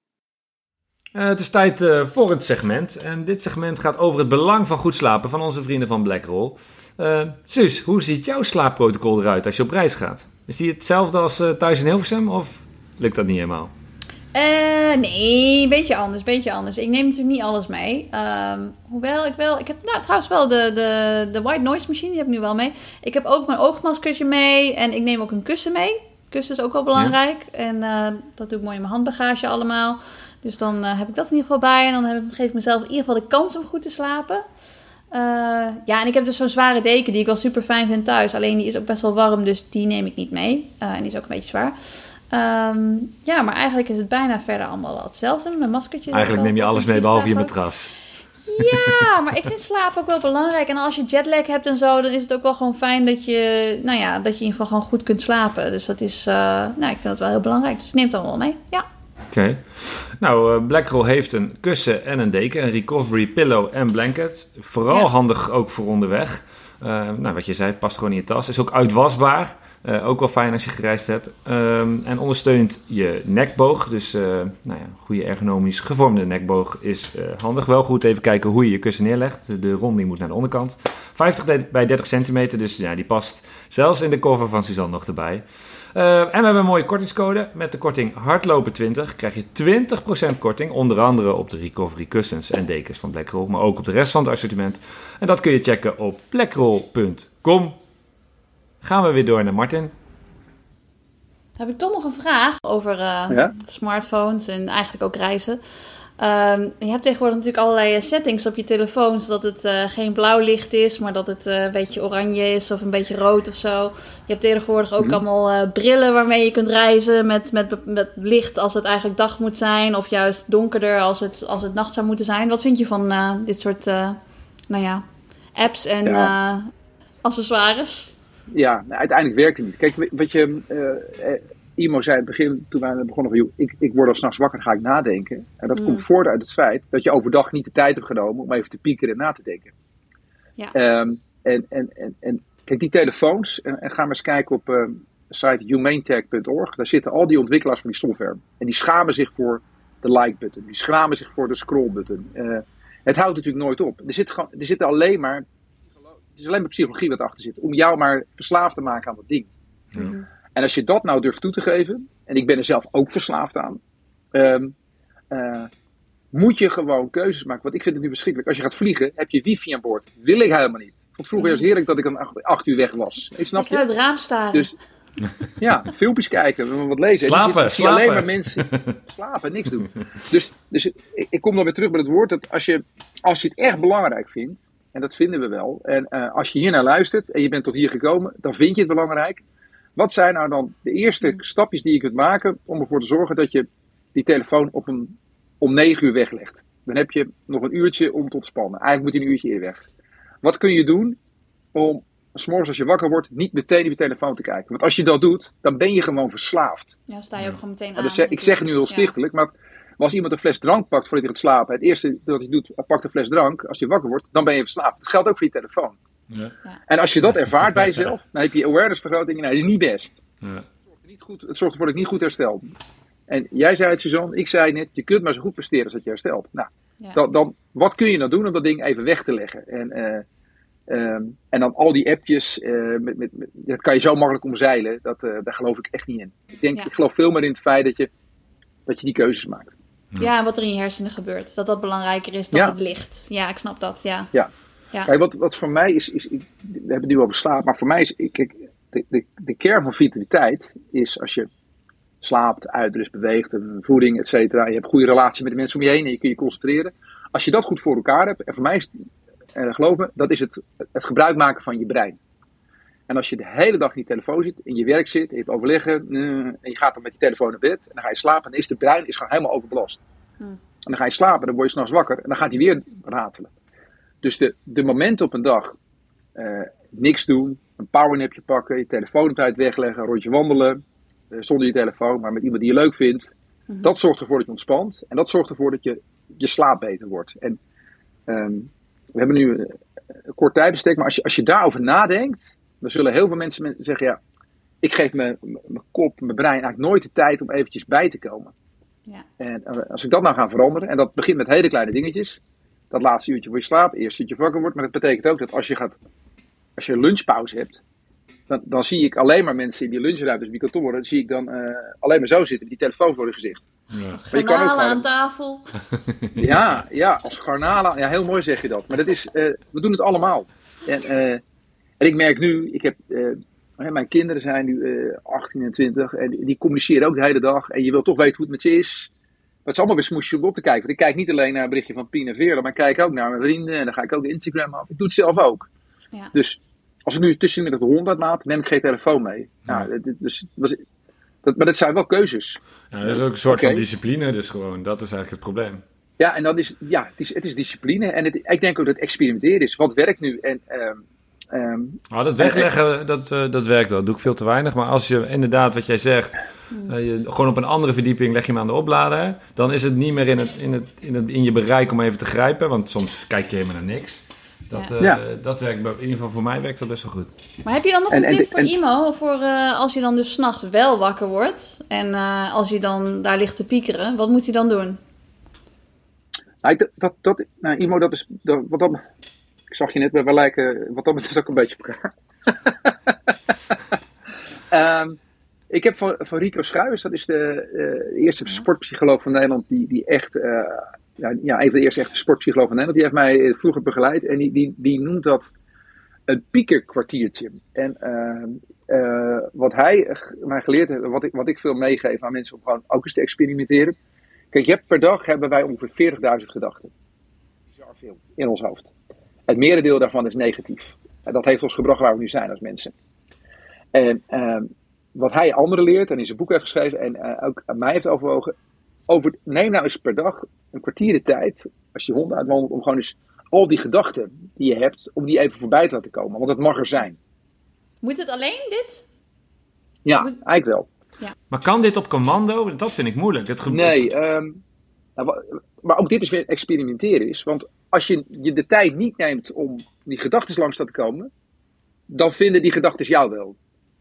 Uh, het is tijd uh, voor het segment. En dit segment gaat over het belang van goed slapen van onze vrienden van Blackroll. Uh, Suus, hoe ziet jouw slaapprotocol eruit als je op reis gaat? Is die hetzelfde als uh, thuis in Hilversum of lukt dat niet helemaal? Uh, nee, een beetje anders, beetje anders. Ik neem natuurlijk niet alles mee. Um, hoewel ik wel... Ik heb nou, trouwens wel de, de, de white noise machine, die heb ik nu wel mee. Ik heb ook mijn oogmaskertje mee en ik neem ook een kussen mee. Kussen is ook wel belangrijk. Ja. En uh, dat doe ik mooi in mijn handbagage allemaal. Dus dan uh, heb ik dat in ieder geval bij. En dan heb, geef ik mezelf in ieder geval de kans om goed te slapen. Uh, ja, en ik heb dus zo'n zware deken die ik wel super fijn vind thuis. Alleen die is ook best wel warm, dus die neem ik niet mee. Uh, en die is ook een beetje zwaar. Um, ja, maar eigenlijk is het bijna verder allemaal wel hetzelfde. Mijn maskertje. Eigenlijk neem je alles mee behalve je matras. Ja, maar ik vind slaap ook wel belangrijk. En als je jetlag hebt en zo, dan is het ook wel gewoon fijn dat je, nou ja, dat je in ieder geval gewoon goed kunt slapen. Dus dat is, uh, nou, ik vind dat wel heel belangrijk. Dus ik neem het dan wel mee, ja. Oké. Okay. Nou, uh, Blackroll heeft een kussen en een deken, een recovery pillow en blanket. Vooral ja. handig ook voor onderweg. Uh, nou, wat je zei, past gewoon in je tas. Is ook uitwasbaar. Uh, ook wel fijn als je gereisd hebt. Um, en ondersteunt je nekboog. Dus uh, nou ja, goede ergonomisch gevormde nekboog is uh, handig. Wel goed even kijken hoe je je kussen neerlegt. De ronding moet naar de onderkant. vijftig bij dertig centimeter. Dus ja, die past zelfs in de cover van Suzanne nog erbij. Uh, en we hebben een mooie kortingscode. Met de korting hardlopen twintig krijg je twintig procent korting. Onder andere op de recovery kussens en dekens van Blackroll. Maar ook op de rest van het assortiment. En dat kun je checken op blackroll punt com. Gaan we weer door naar Martin. heb ik toch nog een vraag over uh, Ja? smartphones en eigenlijk ook reizen. Um, je hebt tegenwoordig natuurlijk allerlei settings op je telefoon, zodat het uh, geen blauw licht is, maar dat het uh, een beetje oranje is of een beetje rood of zo. Je hebt tegenwoordig ook mm-hmm. allemaal uh, brillen waarmee je kunt reizen met, met, met licht als het eigenlijk dag moet zijn, of juist donkerder als het, als het nacht zou moeten zijn. Wat vind je van uh, dit soort uh, nou ja, apps en ja. uh, accessoires? Ja, nou, uiteindelijk werkt het niet. Kijk, wat je... Uh, uh, Imo zei in het begin, toen wij begonnen van, ik, ik word al 's nachts wakker, ga ik nadenken. En dat mm. komt voort uit het feit dat je overdag niet de tijd hebt genomen om even te piekeren en na te denken. Ja. Um, en, en, en, en kijk, die telefoons, en, en ga maar eens kijken op uh, de site humanetech punt org. Daar zitten al die ontwikkelaars van die software. En die schamen zich voor de like-button. Die schamen zich voor de scroll-button. Uh, het houdt natuurlijk nooit op. Er zit, gewoon, er zit alleen maar, het is alleen maar psychologie wat achter zit. Om jou maar verslaafd te maken aan dat ding. Mm. En als je dat nou durft toe te geven, en ik ben er zelf ook verslaafd aan, um, uh, moet je gewoon keuzes maken. Want ik vind het nu verschrikkelijk. Als je gaat vliegen, heb je wifi aan boord. Wil ik helemaal niet. Ik vond vroeger eerst heerlijk dat ik om acht, acht uur weg was. Ik snap ik ga het raam staren. Dus ja, filmpjes kijken, wat lezen. Slapen, ik zie slapen. alleen maar mensen slapen, niks doen. Dus, dus ik, ik kom dan weer terug bij het woord dat als je, als je het echt belangrijk vindt, en dat vinden we wel, en uh, als je hier naar luistert en je bent tot hier gekomen, dan vind je het belangrijk. Wat zijn nou dan de eerste stapjes die je kunt maken om ervoor te zorgen dat je die telefoon op een, om negen uur weglegt? Dan heb je nog een uurtje om te ontspannen. Eigenlijk moet je een uurtje eerder weg. Wat kun je doen om 's morgens als je wakker wordt niet meteen op je telefoon te kijken? Want als je dat doet, dan ben je gewoon verslaafd. Ja, sta je ook gewoon meteen aan. Dus, ik zeg het nu heel stichtelijk, ja. Maar als iemand een fles drank pakt voordat hij gaat slapen, het eerste dat hij doet, hij pakt een fles drank. Als je wakker wordt, dan ben je verslaafd. Dat geldt ook voor je telefoon. Ja. Ja. En als je dat ervaart bij jezelf, dan heb je awarenessvergroting. Nou, dat is niet best. Ja. Het, zorgt niet goed, het zorgt ervoor dat ik niet goed herstel. En jij zei het, Suzanne, ik zei net, je kunt maar zo goed presteren als dat je herstelt. Nou, ja. dan, dan, wat kun je dan doen om dat ding even weg te leggen? En, uh, um, en dan al die appjes, uh, met, met, met, dat kan je zo makkelijk omzeilen, dat, uh, daar geloof ik echt niet in. Ik, denk, ja. ik geloof veel meer in het feit dat je, dat je die keuzes maakt. Ja. ja, en wat er in je hersenen gebeurt. Dat dat belangrijker is dan ja. het licht. Ja, ik snap dat, ja. Ja. Ja. Kijk, wat, wat voor mij is, is ik, we hebben het nu over slaap, maar voor mij is, ik, ik, de, de, de kern van vitaliteit is als je slaapt, uitrust, beweegt, voeding, et cetera. Je hebt een goede relatie met de mensen om je heen en je kun je concentreren. Als je dat goed voor elkaar hebt, en voor mij is het, uh, geloof me, dat is het, het gebruik maken van je brein. En als je de hele dag in je telefoon zit, in je werk zit, je hebt overleggen, uh, en je gaat dan met je telefoon naar bed, en dan ga je slapen, en is de brein is gewoon helemaal overbelast. Hmm. En dan ga je slapen, dan word je 's nachts wakker, en dan gaat hij weer ratelen. Dus de, de momenten op een dag, uh, niks doen, een powernapje pakken, je telefoon op tijd wegleggen, een rondje wandelen, uh, zonder je telefoon, maar met iemand die je leuk vindt. Mm-hmm. Dat zorgt ervoor dat je ontspant en dat zorgt ervoor dat je, je slaap beter wordt. En um, we hebben nu een, een kort tijdbestek, maar als je, als je daarover nadenkt, dan zullen heel veel mensen zeggen, ja, ik geef mijn kop, mijn brein eigenlijk nooit de tijd om eventjes bij te komen. Ja. En uh, als ik dat nou ga veranderen, en dat begint met hele kleine dingetjes, dat laatste uurtje voor je slaap, eerst uurtje wakker wordt. Maar dat betekent ook dat als je gaat, als je lunchpauze hebt, dan, dan zie ik alleen maar mensen in die lunchruimtes, die kantoren, dan zie ik dan uh, alleen maar zo zitten, met die telefoon voor hun gezicht. Ja. Als garnalen aan tafel. Ja, ja, als garnalen. Ja, heel mooi zeg je dat. Maar dat is, uh, we doen het allemaal. En, uh, en ik merk nu, ik heb, uh, mijn kinderen zijn nu uh, achttien en twintig en die, die communiceren ook de hele dag. En je wil toch weten hoe het met ze is. Maar het is allemaal weer smoesje om op te kijken. Want ik kijk niet alleen naar een berichtje van Pien en Veerle, maar ik kijk ook naar mijn vrienden en dan ga ik ook Instagram af. Ik doe het zelf ook. Ja. Dus als ik nu tussenmiddag de hond uitlaat, neem ik geen telefoon mee. Ja. Nou, dus, dat, dat, maar dat zijn wel keuzes. Ja, dat is ook een soort okay. van discipline dus gewoon. Dat is eigenlijk het probleem. Ja, en dat is, ja, het is, het is discipline. En het, ik denk ook dat het experimenteren is. Wat werkt nu? En, um, um, oh, dat wegleggen, en, dat, uh, dat werkt wel. Dat doe ik veel te weinig. Maar als je inderdaad, wat jij zegt, uh, je, gewoon op een andere verdieping leg je hem aan de oplader, dan is het niet meer in, het, in, het, in, het, in je bereik om even te grijpen. Want soms kijk je helemaal naar niks. Dat, uh, ja. dat werkt, in ieder geval voor mij werkt dat best wel goed. Maar heb je dan nog en, een tip en, voor en, Imo? Voor uh, als je dan dus 's nachts wel wakker wordt en uh, als je dan daar ligt te piekeren, wat moet hij dan doen? Nou, dat, dat, dat, nou, Imo, dat is, dat, wat dat, ik zag je net, we lijken wat dat betreft ook een beetje op elkaar. um, ik heb van, van Rico Schuijers, dat is de uh, eerste ja. sportpsycholoog van Nederland, die, die echt... Uh, Ja, ja, een van de eerste echte sportpsychologen van Nederland. Die heeft mij vroeger begeleid. En die, die, die noemt dat een piekerkwartiertje. En uh, uh, wat hij mij geleerd heeft, wat ik, wat ik veel meegeef aan mensen om gewoon ook eens te experimenteren. Kijk, je hebt per dag hebben wij ongeveer veertigduizend gedachten. Bizar veel in ons hoofd. Het merendeel daarvan is negatief. En dat heeft ons gebracht waar we nu zijn als mensen. En uh, wat hij anderen leert en in zijn boek heeft geschreven en uh, ook aan mij heeft overwogen. Over, neem nou eens per dag een kwartier de tijd, als je hond uitwandelt, om gewoon eens al die gedachten die je hebt, om die even voorbij te laten komen. Want het mag er zijn. Moet het alleen dit? Ja, Moet... eigenlijk wel. Ja. Maar kan dit op commando? Dat vind ik moeilijk. Het gebeurt... Nee, um, nou, maar ook dit is weer experimenteren is. Want als je, je de tijd niet neemt om die gedachten langs te komen, dan vinden die gedachten jou wel.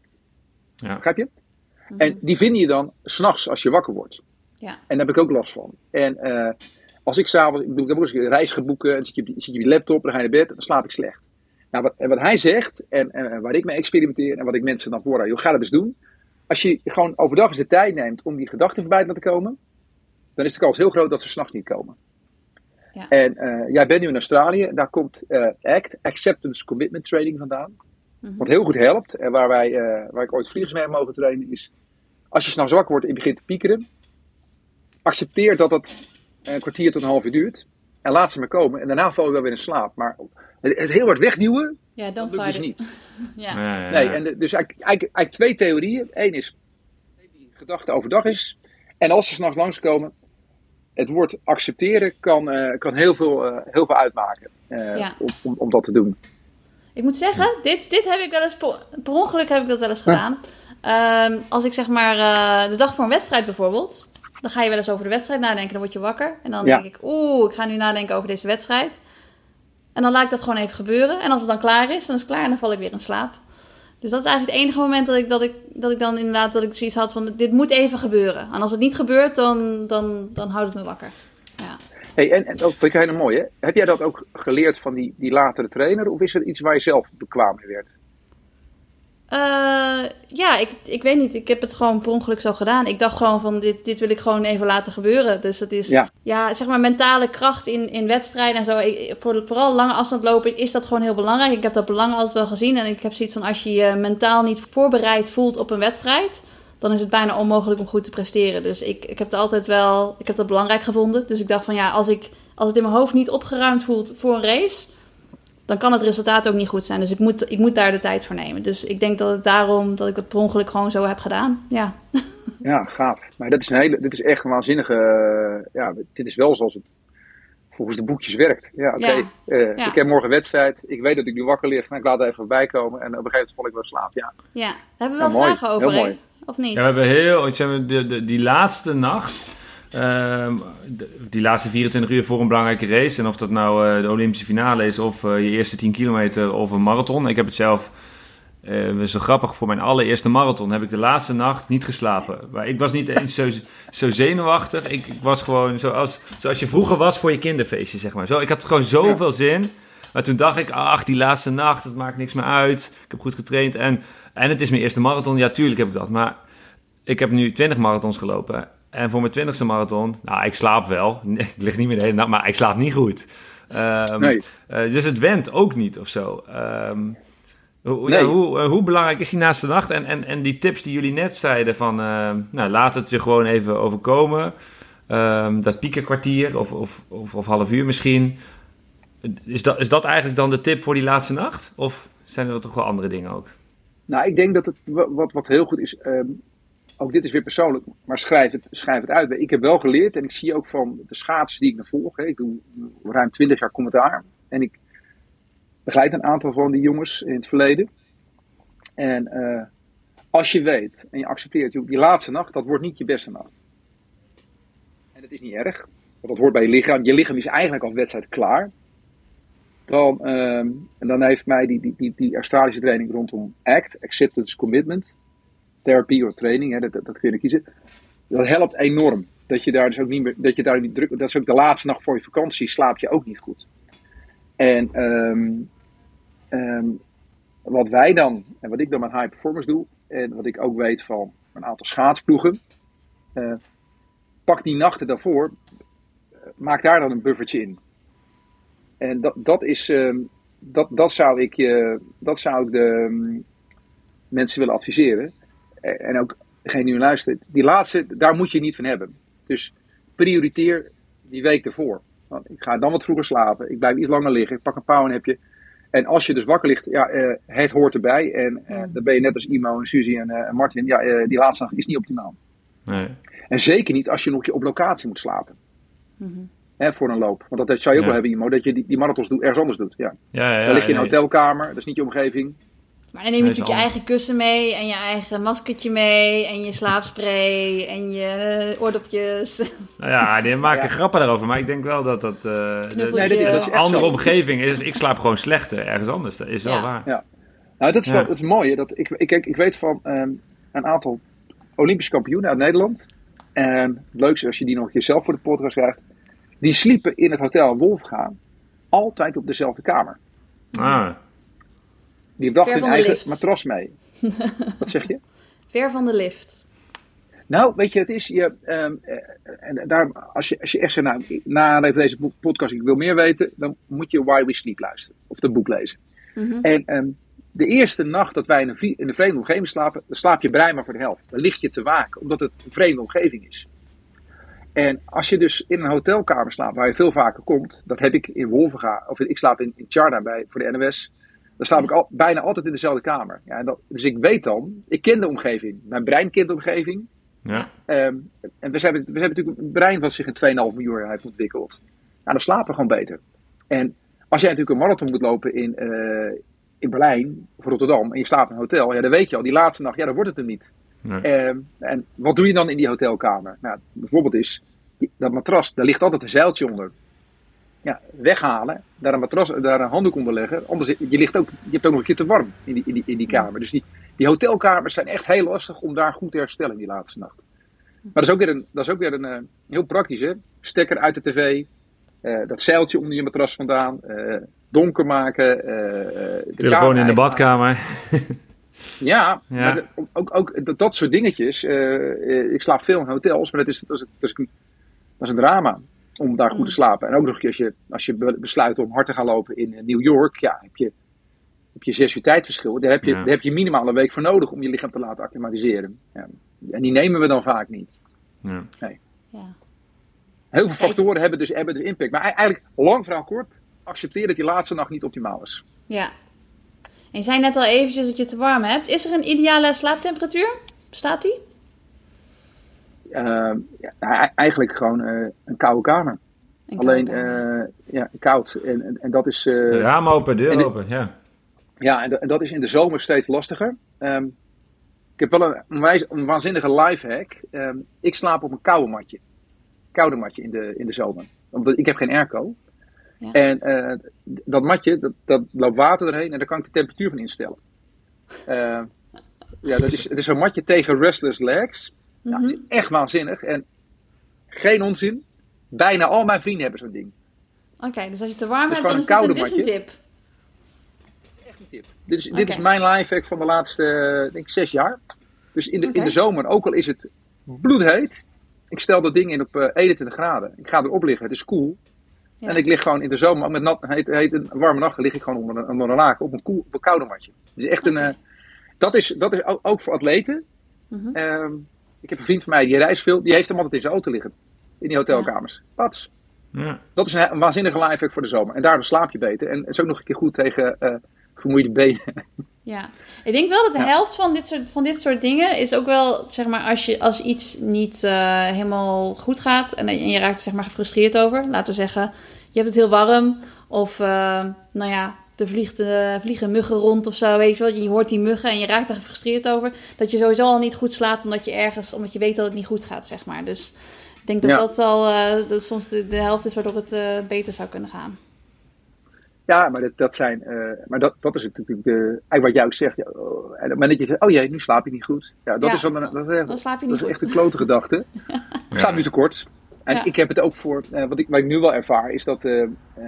Ja. Begrijp je? Mm-hmm. En die vind je dan 's nachts als je wakker wordt. Ja. En daar heb ik ook last van. En uh, als ik s'avonds, ik, ik heb ook eens een reis geboeken, en dan zit je, op die, zit je op je laptop, dan ga je naar bed en dan slaap ik slecht. Nou, wat, en wat hij zegt, en, en waar ik mee experimenteer, en wat ik mensen dan voorhoud, joh, ga dat eens doen. Als je gewoon overdag eens de tijd neemt om die gedachten voorbij te laten komen, dan is de kans heel groot dat ze 's nachts niet komen. Ja. En uh, jij bent nu in Australië, en daar komt uh, A C T, Acceptance Commitment Training vandaan. Mm-hmm. Wat heel goed helpt, en waar, wij, uh, waar ik ooit vliegers mee heb mogen trainen, is als je 's nachts wakker wordt en je begint te piekeren, accepteer dat het een kwartier tot een half uur duurt. En laat ze maar komen. En daarna val je wel weer in slaap. Maar het, het heel hard wegduwen, Ja, dat don't lukt dus fight niet. it. ja. Ja, ja, ja. Nee, en de, dus eigenlijk, eigenlijk, eigenlijk twee theorieën. Eén is, die gedachte overdag is. En als ze 's nachts langskomen, het woord accepteren kan, uh, kan heel, veel, uh, heel veel uitmaken. Uh, Ja. om, om, om dat te doen. Ik moet zeggen, dit, dit heb ik wel eens, per, per ongeluk heb ik dat wel eens gedaan. Um, als ik zeg maar uh, de dag voor een wedstrijd bijvoorbeeld, dan ga je wel eens over de wedstrijd nadenken, dan word je wakker. En dan Ja. denk ik, oeh, ik ga nu nadenken over deze wedstrijd. En dan laat ik dat gewoon even gebeuren. En als het dan klaar is, dan is het klaar en dan val ik weer in slaap. Dus dat is eigenlijk het enige moment dat ik, dat ik, dat ik dan inderdaad dat ik zoiets had van, dit moet even gebeuren. En als het niet gebeurt, dan, dan, dan houdt het me wakker. Ja. Hey, en, en dat vind ik heel mooi, hè? Heb jij dat ook geleerd van die, die latere trainer? Of is het iets waar je zelf bekwaam mee werd? Uh, ja, ik, ik weet niet. Ik heb het gewoon per ongeluk zo gedaan. Ik dacht gewoon van, dit, dit wil ik gewoon even laten gebeuren. Dus het is, ja, Ja. zeg maar mentale kracht in, in wedstrijden en zo. Ik, voor, vooral lange afstand lopen is dat gewoon heel belangrijk. Ik heb dat belang altijd wel gezien. En ik heb zoiets van, als je je mentaal niet voorbereid voelt op een wedstrijd, dan is het bijna onmogelijk om goed te presteren. Dus ik, ik heb het altijd wel, ik heb dat belangrijk gevonden. Dus ik dacht van, ja, als, ik, als het in mijn hoofd niet opgeruimd voelt voor een race, dan kan het resultaat ook niet goed zijn. Dus ik moet, ik moet daar de tijd voor nemen. Dus ik denk dat het daarom, dat ik het per ongeluk gewoon zo heb gedaan. Ja, Ja, gaaf. Maar dat is een hele, dit is echt een waanzinnige, uh, ja, dit is wel zoals het volgens de boekjes werkt. Ja, oké. Okay. Ja. Uh, Ja. Ik heb morgen wedstrijd. Ik weet dat ik nu wakker lig. Nou, ik laat er even voorbij komen. En op een gegeven moment val ik wel in slaap. Ja. ja. Daar hebben we wel Ja, mooi. vragen over, Heel hè? mooi. Of niet? Ja, we hebben heel... Zeg maar, de, de, die laatste nacht... Um, de, die laatste vierentwintig uur voor een belangrijke race. En of dat nou uh, de Olympische finale is... of uh, je eerste tien kilometer of een marathon. Ik heb het zelf... Uh, zo grappig, voor mijn allereerste marathon heb ik de laatste nacht niet geslapen. Maar ik was niet eens zo, zo zenuwachtig. Ik, ik was gewoon zoals, zoals je vroeger was voor je kinderfeestje, zeg maar. Zo, ik had gewoon zoveel zin. Maar toen dacht ik, ach, die laatste nacht, het maakt niks meer uit. Ik heb goed getraind en, en het is mijn eerste marathon. Ja, tuurlijk heb ik dat. Maar ik heb nu twintig marathons gelopen. En voor mijn twintigste marathon, nou, ik slaap wel. Ik lig niet meer de hele nacht, maar ik slaap niet goed. Um, Nee. uh, dus het went ook niet of zo. Um, Hoe, Nee. ja, hoe, hoe belangrijk is die naaste nacht? En, en, en die tips die jullie net zeiden van... Uh, nou, laat het je gewoon even overkomen. Um, dat piekenkwartier of, of, of, of half uur misschien. Is dat, is dat eigenlijk dan de tip voor die laatste nacht? Of zijn er toch wel andere dingen ook? Nou, ik denk dat het wat, wat heel goed is... Um, ook dit is weer persoonlijk, maar schrijf het, schrijf het uit. Ik heb wel geleerd en ik zie ook van de schaatsers die ik naar volg. Hè, ik doe ruim twintig jaar commentaar. En ik begeleid een aantal van die jongens in het verleden. En uh, als je weet en je accepteert, joh, die laatste nacht, dat wordt niet je beste nacht. En dat is niet erg, want dat hoort bij je lichaam. Je lichaam is eigenlijk als wedstrijd klaar. Dan, um, en dan heeft mij die, die, die, die Australische training rondom A C T, Acceptance Commitment, therapie of training, hè, dat, dat, dat kun je kiezen. Dat helpt enorm. Dat je daar dus ook niet meer, dat je daar niet druk, dat is ook de laatste nacht voor je vakantie, slaap je ook niet goed. En um, um, wat wij dan, en wat ik dan met high performance doe, en wat ik ook weet van een aantal schaatsploegen, uh, pak die nachten daarvoor, uh, maak daar dan een buffertje in. En dat, dat is, um, dat, dat zou ik, uh, dat zou ik de um, mensen willen adviseren. Uh, en ook degene die nu luistert. Die laatste, daar moet je niet van hebben. Dus prioriteer die week ervoor. Want ik ga dan wat vroeger slapen. Ik blijf iets langer liggen. Ik pak een powernapje. En als je dus wakker ligt, ja, uh, het hoort erbij. En uh, dan ben je net als Imo en Suzy en uh, Martin. Ja, uh, die laatste nacht is niet optimaal. Nee. En zeker niet als je nog op locatie moet slapen. Mm-hmm. Hè, voor een loop. Want dat zou je ook ja. wel hebben, Imo. Dat je die, die marathons doet, ergens anders doet. Ja. Ja, ja, ja, dan lig je in een hotelkamer. Dat is niet je omgeving. Maar dan neem je natuurlijk je eigen kussen mee. En je eigen maskertje mee. En je slaapspray. En je uh, oordopjes. Nou ja, die maken ja. grappen daarover. Maar ik denk wel dat dat... Uh, de, nee, dat, dat is een andere zo. omgeving is. Ik slaap gewoon slechter ergens anders. Dat is wel ja. waar. Ja. Nou, dat is, ja. wel, dat is mooi. Hè? Dat ik, ik, ik weet van um, een aantal Olympische kampioenen uit Nederland. En het leukste als je die nog een keer zelf voor de podcast krijgt. Die sliepen in het hotel Wolfga altijd op dezelfde kamer. Ah. Die bracht hun eigen lift. matras mee. Wat zeg je? Ver van de lift. Nou, weet je, het is je. Um, en daar, als, je als je echt zegt, nou, na deze podcast, ik wil meer weten, dan moet je Why We Sleep luisteren. Of dat boek lezen. Mm-hmm. En um, de eerste nacht dat wij in een, in een vreemde omgeving slapen, dan slaap je brein maar voor de helft. Dan lig je te waken, omdat het een vreemde omgeving is. En als je dus in een hotelkamer slaapt, waar je veel vaker komt, dat heb ik in Wolvenga, of ik slaap in, in Tjarda bij voor de N O S. Dan slaap ik al, bijna altijd in dezelfde kamer. Ja, dat, dus ik weet dan, ik ken de omgeving. Mijn brein kent de omgeving. Ja. Um, en we hebben, we hebben natuurlijk een brein wat zich in twee komma vijf miljoen jaar heeft ontwikkeld. Nou, dan slapen we gewoon beter. En als jij natuurlijk een marathon moet lopen in, uh, in Berlijn of Rotterdam en je slaapt in een hotel, ja, dan weet je al, die laatste nacht, ja, dan wordt het er niet. Nee. Um, en wat doe je dan in die hotelkamer? Nou, bijvoorbeeld is, dat matras, daar ligt altijd een zeiltje onder. Ja, weghalen, daar een matras, daar een handdoek onder leggen. Anders, je, ligt ook, je hebt ook nog een keer te warm in die, in die, in die kamer. Dus die, die hotelkamers zijn echt heel lastig om daar goed te herstellen die laatste nacht. Maar dat is ook weer een, dat is ook weer een uh, heel praktisch, hè. Stekker uit de tv, uh, dat zeiltje onder je matras vandaan, uh, donker maken. Uh, de telefoon in de badkamer. Ja, ja. Maar de, ook, ook dat, dat soort dingetjes. Uh, uh, ik slaap veel in hotels, maar dat is, dat is, dat is, een, dat is een drama. Om daar goed te slapen. En ook nog een keer als je, als je besluit om hard te gaan lopen in New York. Ja, heb je, heb je zes uur tijdverschil. Daar heb, je, ja. daar heb je minimaal een week voor nodig om je lichaam te laten acclimatiseren. Ja. En die nemen we dan vaak niet. Ja. Nee. Ja. Heel veel factoren hebben dus, hebben dus impact. Maar eigenlijk, lang verhaal kort, accepteer dat die laatste nacht niet optimaal is. Ja. En je zei net al eventjes dat je het te warm hebt. Is er een ideale slaaptemperatuur? Bestaat die? Uh, ja, nou, eigenlijk gewoon uh, een koude kamer. Een Alleen kamer. Uh, ja, koud. En, en, en dat is. Uh, de raam open, deur de, open, ja. Ja, en, de, en dat is in de zomer steeds lastiger. Um, ik heb wel een, een, wijs, een waanzinnige lifehack. Um, ik slaap op een koude matje. Koude matje in de, in de zomer. Omdat ik heb geen airco. Ja. En uh, dat matje, dat, dat loopt water erheen en daar kan ik de temperatuur van instellen. Uh, ja, dat is, het is zo'n matje tegen restless legs. Ja, het is echt waanzinnig en geen onzin. Bijna al mijn vrienden hebben zo'n ding. Oké, okay, dus als je te warm hebt, dan is dit een, dit is een tip. Echt een tip. Dit is, okay. dit is mijn lifehack van de laatste, denk ik, zes jaar. Dus in de, okay. in de zomer, ook al is het bloedheet, ik stel dat ding in op uh, eenentwintig graden. Ik ga erop liggen, het is koel. Ja. En ik lig gewoon in de zomer, met nat, heet, heet een warme nacht, lig ik gewoon onder een, onder een laken op een, koel, op een koude matje. Het is echt okay. een, uh, dat is, dat is ook, ook voor atleten. Mm-hmm. Um, Ik heb een vriend van mij, die reist veel, die heeft hem altijd in zijn auto liggen. In die hotelkamers. Ja. Pats. Ja. Dat is een, een waanzinnige lifehack voor de zomer. En daardoor slaap je beter. En het is ook nog een keer goed tegen uh, vermoeide benen. Ja, ik denk wel dat de ja. helft van dit, soort, van dit soort dingen is ook wel, zeg maar, als, je, als iets niet uh, helemaal goed gaat en, en je raakt er, zeg maar, gefrustreerd over. Laten we zeggen, je hebt het heel warm of, uh, nou ja, er vliegt, uh, vliegen muggen rond of zo, weet je wel. Je hoort die muggen en je raakt er gefrustreerd over. Dat je sowieso al niet goed slaapt, omdat je ergens, omdat je weet dat het niet goed gaat, zeg maar. Dus ik denk dat ja. dat al uh, dat soms de, de helft is waardoor het uh, beter zou kunnen gaan. Ja, maar dat, dat zijn, uh, maar dat, dat is natuurlijk de, eigenlijk wat jij ook zegt. Ja, oh, en op het moment dat je zegt, oh jee, nu slaap je niet goed. Ja, dat ja, is dan, dan, dan, dan slaap je niet dat goed. Dat is echt een klote gedachte. Ja. Het gaat nu te kort. En ja. ik heb het ook voor, uh, wat, ik, wat ik nu wel ervaar, is dat uh, uh,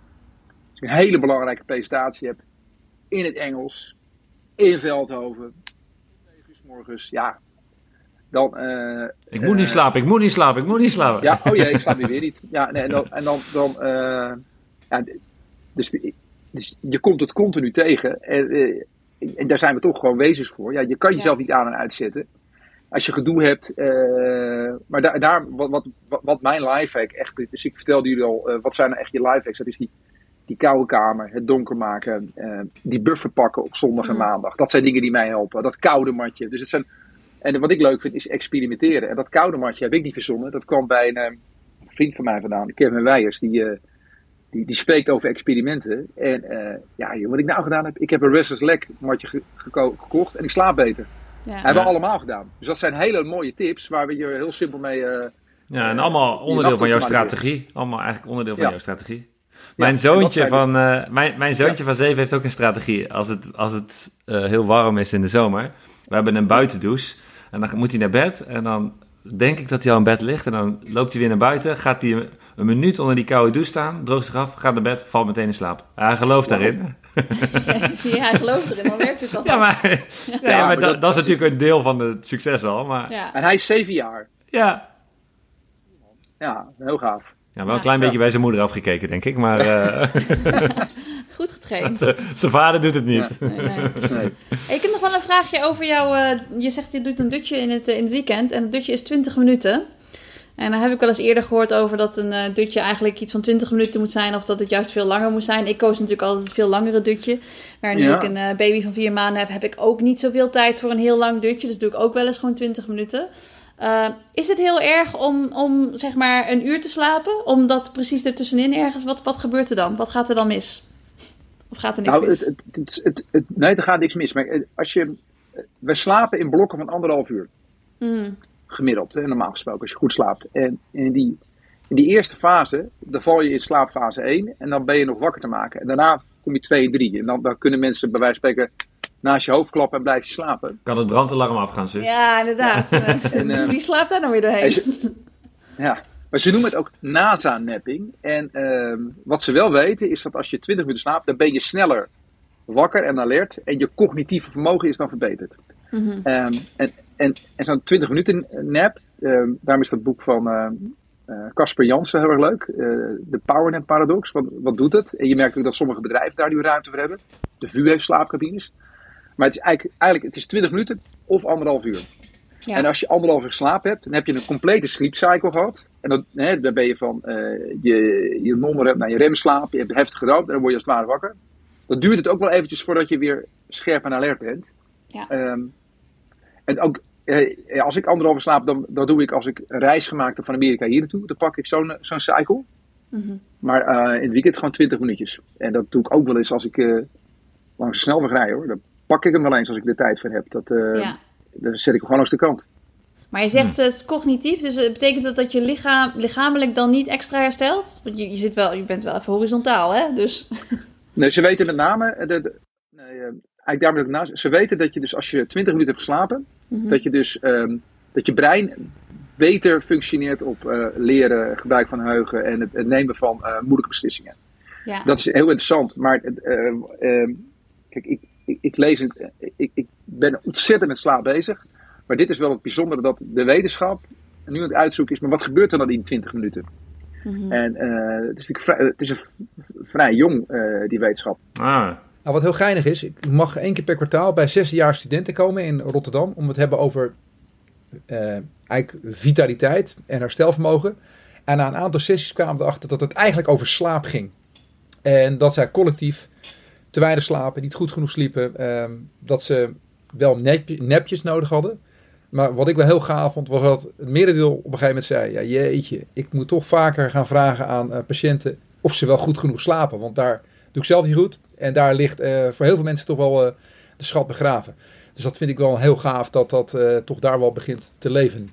een hele belangrijke presentatie heb in het Engels, in Veldhoven, negen uur 's morgens, ja, dan... Uh, ik moet uh, niet slapen, ik moet niet slapen, ik moet niet slapen. Ja, oh jee, ik slaap nu weer niet. Ja, nee, en dan, en dan, dan uh, ja, dus dus je komt het continu tegen. En, uh, en daar zijn we toch gewoon wezens voor. Ja, je kan jezelf ja. niet aan en uitzetten. Als je gedoe hebt. Uh, maar daar, daar wat, wat, wat mijn lifehack echt is. Dus ik vertelde jullie al, uh, wat zijn nou echt je lifehacks? Dat is die, die koude kamer, het donker maken, uh, die buffer pakken op zondag en maandag. Dat zijn dingen die mij helpen. Dat koude matje. Dus het zijn, en wat ik leuk vind is experimenteren. En dat koude matje heb ik niet verzonnen. Dat kwam bij een, uh, een vriend van mij vandaan, Kevin Weijers. Die, uh, die, die spreekt over experimenten. En uh, ja, joh, wat ik nou gedaan heb. Ik heb een restless leg matje ge- geko- gekocht en ik slaap beter. Ja. Dat hebben we allemaal gedaan. Dus dat zijn hele mooie tips waar we je heel simpel mee... Uh, ja, en allemaal uh, onderdeel van jouw strategie. Allemaal eigenlijk onderdeel van ja. jouw strategie. Mijn ja, zoontje, van, uh, mijn, mijn zoontje ja. van zeven heeft ook een strategie. Als het, als het uh, heel warm is in de zomer. We hebben een buitendouche. En dan moet hij naar bed. En dan denk ik dat hij al in bed ligt. En dan loopt hij weer naar buiten. Gaat hij een minuut onder die koude douche staan. Droogt zich af. Gaat naar bed. Valt meteen in slaap. Hij gelooft ja. daarin. Ja, hij gelooft erin. Dan werkt het al. Ja, maar, ja, ja, ja, maar, maar dat, dat, dat is natuurlijk een deel van het succes al. Maar... Ja. En hij is zeven jaar. Ja. Ja, heel gaaf. Ja, wel een klein ja. beetje bij zijn moeder afgekeken, denk ik. Maar... Uh... Goed getraind. Zijn vader doet het niet. Ja. Nee, nee. Nee. Hey, ik heb nog wel een vraagje over jou. Uh, je zegt je doet een dutje in het, uh, in het weekend. En het dutje is twintig minuten. En dan heb ik wel eens eerder gehoord over dat een uh, dutje eigenlijk iets van twintig minuten moet zijn. Of dat het juist veel langer moet zijn. Ik koos natuurlijk altijd het veel langere dutje. Maar nu ja. ik een uh, baby van vier maanden heb, heb ik ook niet zoveel tijd voor een heel lang dutje. Dus doe ik ook wel eens gewoon twintig minuten. Uh, is het heel erg om, om zeg maar een uur te slapen? Omdat precies ertussenin ergens, wat, wat gebeurt er dan? Wat gaat er dan mis? Of gaat er niks nou, mis? Het, het, het, het, het, nee, er gaat niks mis. Maar als je, we slapen in blokken van anderhalf uur. Mm. Gemiddeld, hè, normaal gesproken, als je goed slaapt. En in die, in die eerste fase, dan val je in slaapfase één. En dan ben je nog wakker te maken. En daarna kom je twee en drie. En dan, dan kunnen mensen bij wijze van spreken naast je hoofd klappen en blijf je slapen. Kan het brandalarm afgaan, zus? Ja, inderdaad. Ja. En, uh, dus wie slaapt daar nou weer doorheen? Ze, ja, maar ze noemen het ook NASA-napping. En uh, wat ze wel weten is dat als je twintig minuten slaapt, dan ben je sneller wakker en alert. En je cognitieve vermogen is dan verbeterd. Mm-hmm. Um, en, en, en zo'n twintig minuten nap, um, daarom is dat boek van Casper uh, uh, Janssen heel erg leuk. Uh, de Power Nap Paradox. Wat, wat doet het? En je merkt ook dat sommige bedrijven daar nu ruimte voor hebben. De V U heeft slaapcabines. Maar het is eigenlijk, eigenlijk het is twintig minuten of anderhalf uur. Ja. En als je anderhalf uur geslapen hebt, dan heb je een complete sleep cycle gehad. En dan, hè, dan ben je van uh, je, je non-rem naar je remslaap. Je hebt heftig gedroomd en dan word je als het ware wakker. Dan duurt het ook wel eventjes voordat je weer scherp en alert bent. Ja. Um, en ook uh, als ik anderhalf uur slaap, dan, dan doe ik als ik een reis gemaakt heb van Amerika hier naartoe. Dan pak ik zo'n, zo'n cycle. Mm-hmm. Maar uh, in het weekend gewoon twintig minuutjes. En dat doe ik ook wel eens als ik uh, langs de snelweg rij, hoor. Dan pak ik hem wel eens als ik er tijd voor heb. Dat, uh, ja. Dan zet ik hem gewoon langs de kant. Maar je zegt het is cognitief, dus betekent dat dat je lichaam, lichamelijk dan niet extra herstelt? Want je, je, zit wel, je bent wel even horizontaal, hè? Dus... Nee, ze weten met name... De, de, nee, uh, eigenlijk daarom ook naast, ze weten dat je dus als je twintig minuten hebt geslapen... Mm-hmm. Dat je dus um, dat je brein beter functioneert op uh, leren, gebruik van geheugen... en het, het nemen van uh, moeilijke beslissingen. Ja. Dat is heel interessant. Maar uh, uh, kijk, ik, ik, ik lees... Het, ik, ik ben ontzettend met slaap bezig... Maar dit is wel het bijzondere dat de wetenschap nu aan het uitzoeken is, maar wat gebeurt er dan in twintig minuten? Mm-hmm. En uh, het is natuurlijk vrij, het is een v- vrij jong, uh, die wetenschap. Ah. Nou, wat heel geinig is, ik mag één keer per kwartaal bij zesdejaars studenten komen in Rotterdam om het te hebben over uh, eigenlijk vitaliteit en herstelvermogen. En na een aantal sessies kwamen we erachter dat het eigenlijk over slaap ging. En dat zij collectief te weinig slapen, niet goed genoeg sliepen, uh, dat ze wel nepje, nepjes nodig hadden. Maar wat ik wel heel gaaf vond, was dat het merendeel op een gegeven moment zei... Ja, jeetje, ik moet toch vaker gaan vragen aan uh, patiënten of ze wel goed genoeg slapen. Want daar doe ik zelf niet goed. En daar ligt uh, voor heel veel mensen toch wel uh, de schat begraven. Dus dat vind ik wel heel gaaf dat dat uh, toch daar wel begint te leven.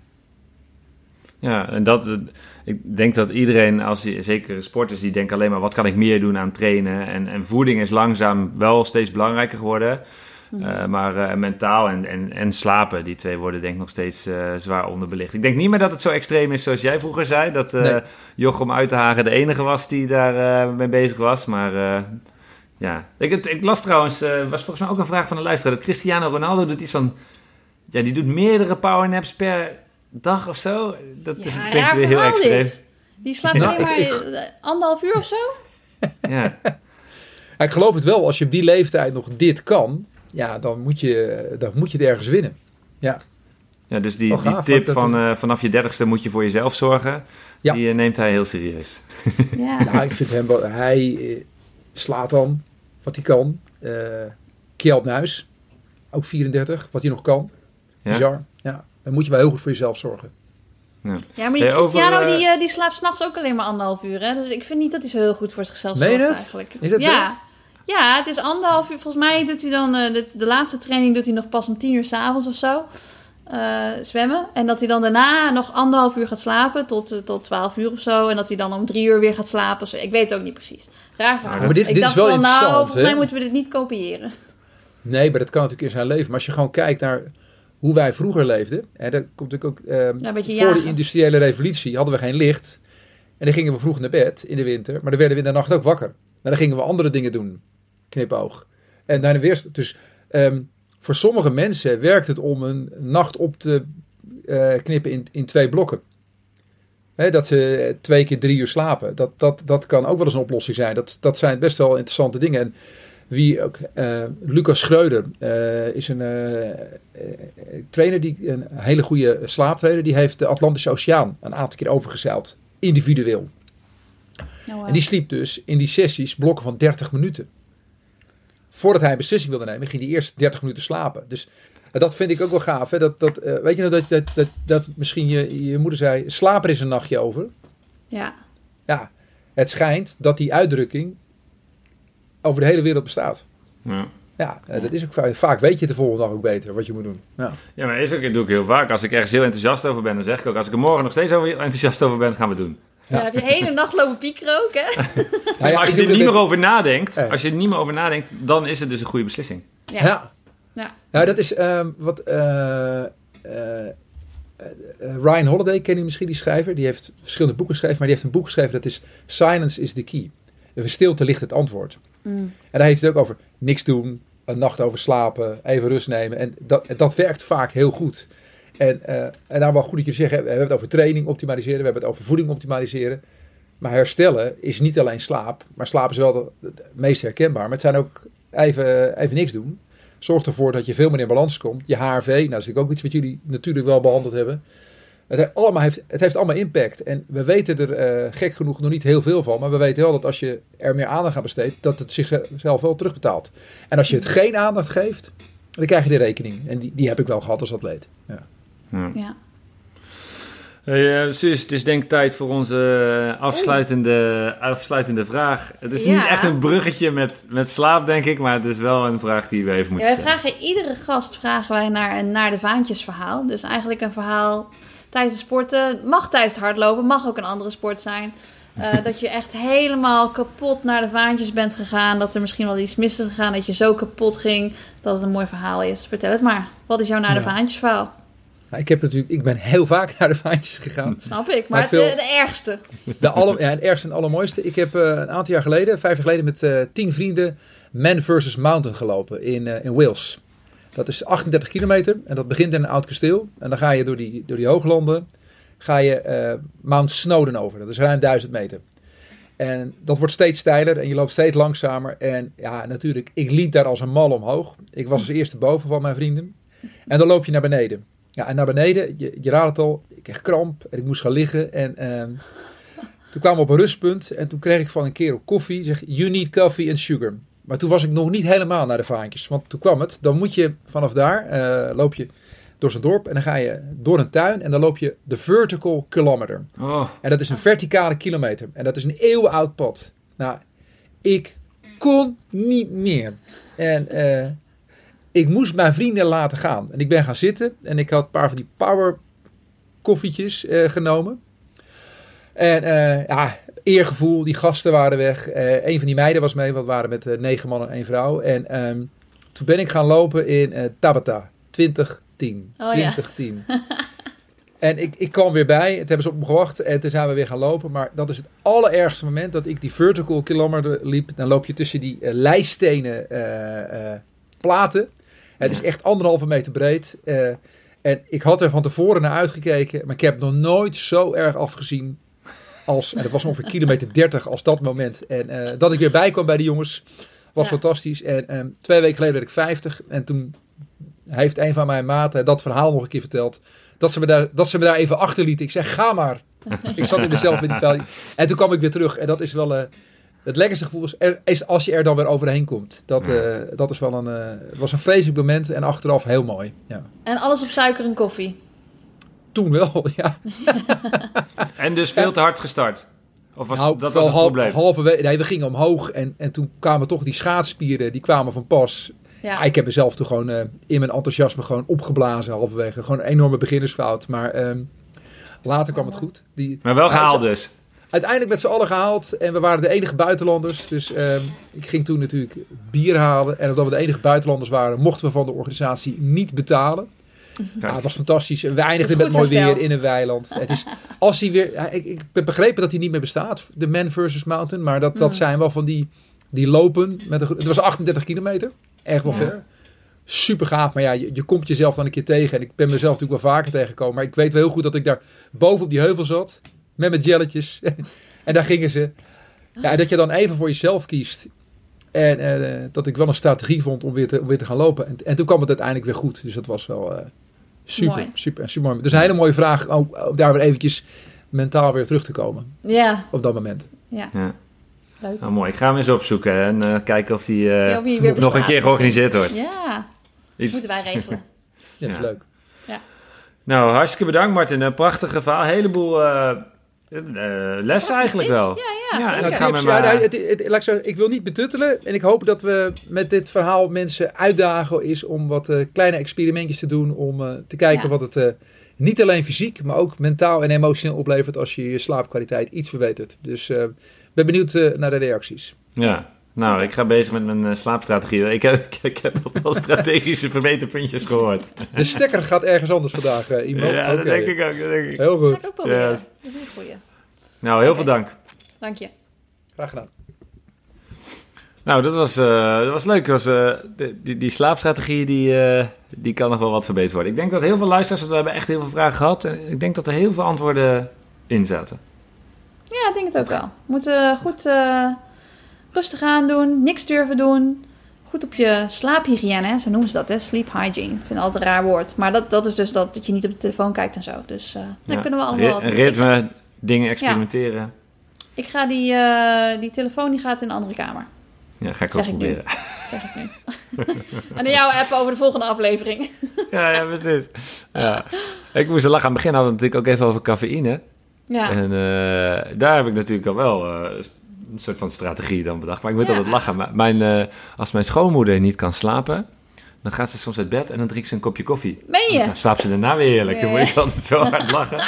Ja, en dat, ik denk dat iedereen, als je, zeker sporters, die denken alleen maar... wat kan ik meer doen aan trainen? En, en voeding is langzaam wel steeds belangrijker geworden... Uh, maar uh, mentaal en, en, en slapen, die twee worden denk ik nog steeds uh, zwaar onderbelicht. Ik denk niet meer dat het zo extreem is zoals jij vroeger zei. Dat uh, nee. Jochem Uitenhagen de enige was die daar uh, mee bezig was. Maar uh, ja, ik, het, ik las trouwens, uh, was volgens mij ook een vraag van een luisteraar... dat Cristiano Ronaldo doet iets van... ja, die doet meerdere powernaps per dag of zo. Dat is, ja, klinkt weer heel extreem. Dit. Die slaapt alleen maar anderhalf uur of zo? Ja. Ik geloof het wel, als je op die leeftijd nog dit kan, ja, dan moet je, dan moet je het ergens winnen. Ja. Ja, dus die, Oh, gaaf, die tip dat van is- uh, vanaf je dertigste moet je voor jezelf zorgen, Ja. die uh, neemt hij heel serieus. Ja. Nou, ik vind hem wel, hij eh, slaat dan wat hij kan. Uh, Kjeld Nuis, ook vierendertig, wat hij nog kan. Ja? Bizar. Ja, dan moet je wel heel goed voor jezelf zorgen. Ja, maar die Hey, over, Cristiano uh, die, uh, die slaapt s'nachts ook alleen maar anderhalf uur. Hè? Dus ik vind niet dat hij zo heel goed voor zichzelf Meen je zorgt het? eigenlijk. Is dat ja. Ja, het is anderhalf uur. Volgens mij doet hij dan uh, de, de laatste training doet hij nog pas om tien uur 's avonds of zo. Uh, zwemmen. En dat hij dan daarna nog anderhalf uur gaat slapen tot, uh, tot twaalf uur of zo. En dat hij dan om drie uur weer gaat slapen. Zo, ik weet het ook niet precies. Raar verhaal. Ja, maar dit- ik dit dacht is wel van, nou, interessant, volgens mij hè? moeten we dit niet kopiëren. Nee, maar dat kan natuurlijk in zijn leven. Maar als je gewoon kijkt naar hoe wij vroeger leefden. Hè, dat komt natuurlijk ook uh, Ja, een beetje voor jagen. de industriële revolutie hadden we geen licht. En dan gingen we vroeg naar bed in de winter. Maar dan werden we in de nacht ook wakker. En dan gingen we andere dingen doen. Knipoog. En dan weer. Dus um, voor sommige mensen werkt het om een nacht op te uh, knippen in, in twee blokken. Hè, dat ze twee keer drie uur slapen. Dat, dat, dat kan ook wel eens een oplossing zijn. Dat, dat zijn best wel interessante dingen. En wie ook, uh, Lucas Schreuder uh, is een uh, uh, trainer, die, een hele goede slaaptrainer. Die heeft de Atlantische Oceaan een aantal keer overgezeild. Individueel. Nou, uh, En die sliep dus in die sessies blokken van dertig minuten. Voordat hij een beslissing wilde nemen, ging hij eerst dertig minuten slapen. Dus uh, dat vind ik ook wel gaaf. Hè? Dat, dat, uh, weet je nou dat, dat, dat, dat misschien je, je moeder zei, slaap er eens een nachtje over. ja. Ja, het schijnt dat die uitdrukking over de hele wereld bestaat. Ja. Ja, uh, dat is ook vaak, vaak weet je het de volgende dag ook beter wat je moet doen. Ja. Ja, maar is ook, dat doe ik heel vaak. Als ik ergens heel enthousiast over ben, dan zeg ik ook... als ik er morgen nog steeds over, enthousiast over ben, gaan we doen. Ja, heb je de hele nacht lopen piekeren ook, hè? Nou maar ja, als ik je er doe niet dat meer over nadenkt... Ja. als je er niet meer over nadenkt, dan is het dus een goede beslissing. Ja. Ja. Ja. Nou, dat is um, wat uh, uh, uh, Ryan Holiday, ken je misschien, die schrijver. Die heeft verschillende boeken geschreven, maar die heeft een boek geschreven dat is Silence is the Key. In stilte ligt het antwoord. Mm. En daar heeft het ook over niks doen, een nacht over slapen, even rust nemen. En dat, dat werkt vaak heel goed. En, uh, en daarom wel goed dat je zegt, we hebben het over training optimaliseren, we hebben het over voeding optimaliseren. Maar herstellen is niet alleen slaap, maar slaap is wel het meest herkenbaar. Maar het zijn ook even, even niks doen. Zorg ervoor dat je veel meer in balans komt. Je H R V, nou, dat is natuurlijk ook iets wat jullie natuurlijk wel behandeld hebben. Het heeft allemaal, heeft, het heeft allemaal impact. En we weten er uh, gek genoeg nog niet heel veel van. Maar we weten wel dat als je er meer aandacht aan besteedt, dat het zichzelf wel terugbetaalt. En als je het geen aandacht geeft, dan krijg je de rekening. En die, die heb ik wel gehad als atleet. Ja. Ja. Ja. Hey, uh, Suus, het is denk ik tijd voor onze afsluitende, afsluitende vraag. Het is Ja. niet echt een bruggetje met, met slaap, denk ik, maar het is wel een vraag die we even Ja, moeten wij stellen. vragen iedere gast vragen wij naar een naar de vaantjes verhaal. Dus eigenlijk een verhaal tijdens het sporten. Mag tijdens het hardlopen, mag ook een andere sport zijn. Uh, dat je echt helemaal kapot naar de vaantjes bent gegaan. Dat er misschien wel iets mis is gegaan. Dat je zo kapot ging dat het een mooi verhaal is. Vertel het maar. Wat is jouw naar de Ja. vaantjes verhaal? Nou, ik, heb natuurlijk, ik ben heel vaak naar de vaantjes gegaan. Snap ik, Maar maar, ik wil- het, de, de ergste. De alle, ja, het ergste en allermooiste. Ik heb uh, een aantal jaar geleden, vijf jaar geleden, met uh, tien vrienden Man versus Mountain gelopen in, uh, in Wales. Dat is achtendertig kilometer en dat begint in een oud kasteel. En dan ga je door die, door die hooglanden, ga je uh, Mount Snowdon over. Dat is ruim duizend meter. En dat wordt steeds steiler en je loopt steeds langzamer. En ja, natuurlijk, ik liep daar als een mal omhoog. Ik was als eerste boven van mijn vrienden. En dan loop je naar beneden. Ja, en naar beneden, je, je raadt het al, ik kreeg kramp en ik moest gaan liggen. En um, toen kwamen we op een rustpunt en toen kreeg ik van een kerel koffie. Zeg, you need coffee and sugar. Maar toen was ik nog niet helemaal naar de vaantjes. Want toen kwam het, dan moet je vanaf daar, uh, loop je door zo'n dorp en dan ga je door een tuin en dan loop je de vertical kilometer. Oh, En dat is een verticale kilometer. En dat is een eeuwenoud pad. Nou, ik kon niet meer. En uh, ik moest mijn vrienden laten gaan. En ik ben gaan zitten. En ik had een paar van die power koffietjes uh, genomen. En uh, ja, eergevoel. Die gasten waren weg. Uh, een van die meiden was mee. Want we waren met uh, negen man en één vrouw. En um, toen ben ik gaan lopen in uh, Tabata. twintig tien. Oh, twintig tien. Ja. En ik, ik kwam weer bij. Het hebben ze op me gewacht. En toen zijn we weer gaan lopen. Maar dat is het allerergste moment dat ik die vertical kilometer liep. Dan loop je tussen die uh, lijststenen uh, uh, platen. Het is echt anderhalve meter breed. Uh, en ik had er van tevoren naar uitgekeken. Maar ik heb nog nooit zo erg afgezien. Als, en het was ongeveer kilometer dertig als dat moment. En uh, dat ik weer bij kwam bij de jongens. Was Ja. fantastisch. En, en twee weken geleden werd ik vijftig. En toen heeft een van mijn maten dat verhaal nog een keer verteld. Dat ze me daar, dat ze me daar even achterlieten. Ik zeg, ga maar. Ik zat in mezelf met die pijl. En toen kwam ik weer terug. En dat is wel... Uh, het lekkerste gevoel is, er, is als je er dan weer overheen komt. Dat, uh, dat is wel een, uh, was een vreselijk moment. En achteraf heel mooi. Ja. En alles op suiker en koffie. Toen wel, ja. En dus veel te hard gestart. Of was, Nou, dat was het hal, probleem? halverwege, nee, we gingen omhoog. En, en toen kwamen toch die schaatsspieren. Die kwamen van pas. Ja. Ja, ik heb mezelf toen gewoon uh, in mijn enthousiasme gewoon opgeblazen halverwege. Gewoon een enorme beginnersfout. Maar um, later kwam het goed. Die, Maar wel gehaald uh, dus. Uiteindelijk met z'n allen gehaald. En we waren de enige buitenlanders. Dus um, ik ging toen natuurlijk bier halen. En omdat we de enige buitenlanders waren, mochten we van de organisatie niet betalen. Ja, het was fantastisch. We eindigden met mooi weer in een weiland. Het is, als hij weer, ja, ik, ik heb begrepen dat hij niet meer bestaat. De Man versus Mountain. Maar dat, dat zijn wel van die, die lopen. Met een, het was achtendertig kilometer. Echt wel ja. ver. Super gaaf. Maar ja, je, je komt jezelf dan een keer tegen. En ik ben mezelf natuurlijk wel vaker tegengekomen. Maar ik weet wel heel goed dat ik daar boven op die heuvel zat. Met mijn jelletjes. En daar gingen ze. Ja, en dat je dan even voor jezelf kiest. En uh, dat ik wel een strategie vond om weer te, om weer te gaan lopen. En, en toen kwam het uiteindelijk weer goed. Dus dat was wel uh, super, mooi. super, super mooi. Dus een hele mooie vraag om, om daar weer eventjes mentaal weer terug te komen. Ja. Op dat moment. Ja. Ja. Leuk. Nou, mooi. Ik ga hem eens opzoeken en uh, kijken of die, uh, ja, of die weer nog een keer georganiseerd wordt. Ja, Iets... moeten wij regelen. Ja, dat is ja. leuk. Ja. Nou, hartstikke bedankt Martin. Een prachtige verhaal. Een heleboel uh, uh, lessen eigenlijk tips. wel. Ja, ja, ja en zeker. dat gaan we Tips, maar... ja, nou, het, het, het, laat ik, zeggen, ik wil niet betuttelen. En ik hoop dat we met dit verhaal mensen uitdagen is om wat uh, kleine experimentjes te doen. Om uh, te kijken Ja. wat het uh, niet alleen fysiek, maar ook mentaal en emotioneel oplevert als je je slaapkwaliteit iets verbetert. Dus ik uh, ben benieuwd uh, naar de reacties. Ja, nou, ik ga bezig met mijn uh, slaapstrategie. Ik heb, ik heb nog wel strategische verbeterpuntjes gehoord. De stekker gaat ergens anders vandaag, uh, iemand. Ja, dat okay. denk ik ook. Dat denk ik. Heel Ga goed. ik ook proberen. Ja. Dat is een goeie. Nou, heel Oké. veel dank. Dank je. Graag gedaan. Nou, dat was, uh, dat was leuk. Dat was, uh, die, die, die slaapstrategie die, uh, die kan nog wel wat verbeterd worden. Ik denk dat heel veel luisteraars, want we hebben echt heel veel vragen gehad. En ik denk dat er heel veel antwoorden in zaten. Ja, ik denk het ook wel. We moeten goed uh, rustig aan doen, niks durven doen. Goed op je slaaphygiëne, hè? Zo noemen ze dat, hè? Sleep hygiene. Ik vind het altijd een raar woord. Maar dat, dat is dus dat, dat je niet op de telefoon kijkt en zo. Dus uh, daar Ja. kunnen we allemaal wat. Ri- ritme, dingen experimenteren. Ja, Ik ga die, uh, die telefoon, die gaat in een andere kamer. ja ga ik Zeg ook ik proberen. Zeg ik nu. En dan jouw app over de volgende aflevering. Ja, ja, precies. Ja. Ik moest er lachen. Aan het begin hadden we het natuurlijk ook even over cafeïne. Ja. En uh, daar heb ik natuurlijk al wel uh, een soort van strategie dan bedacht. Maar ik moet Ja. altijd lachen. Maar mijn, uh, als mijn schoonmoeder niet kan slapen, dan gaat ze soms uit bed en dan drinkt ze een kopje koffie. Meen je? Dan slaapt ze daarna weer heerlijk. Dan Nee. moet ik altijd zo hard lachen.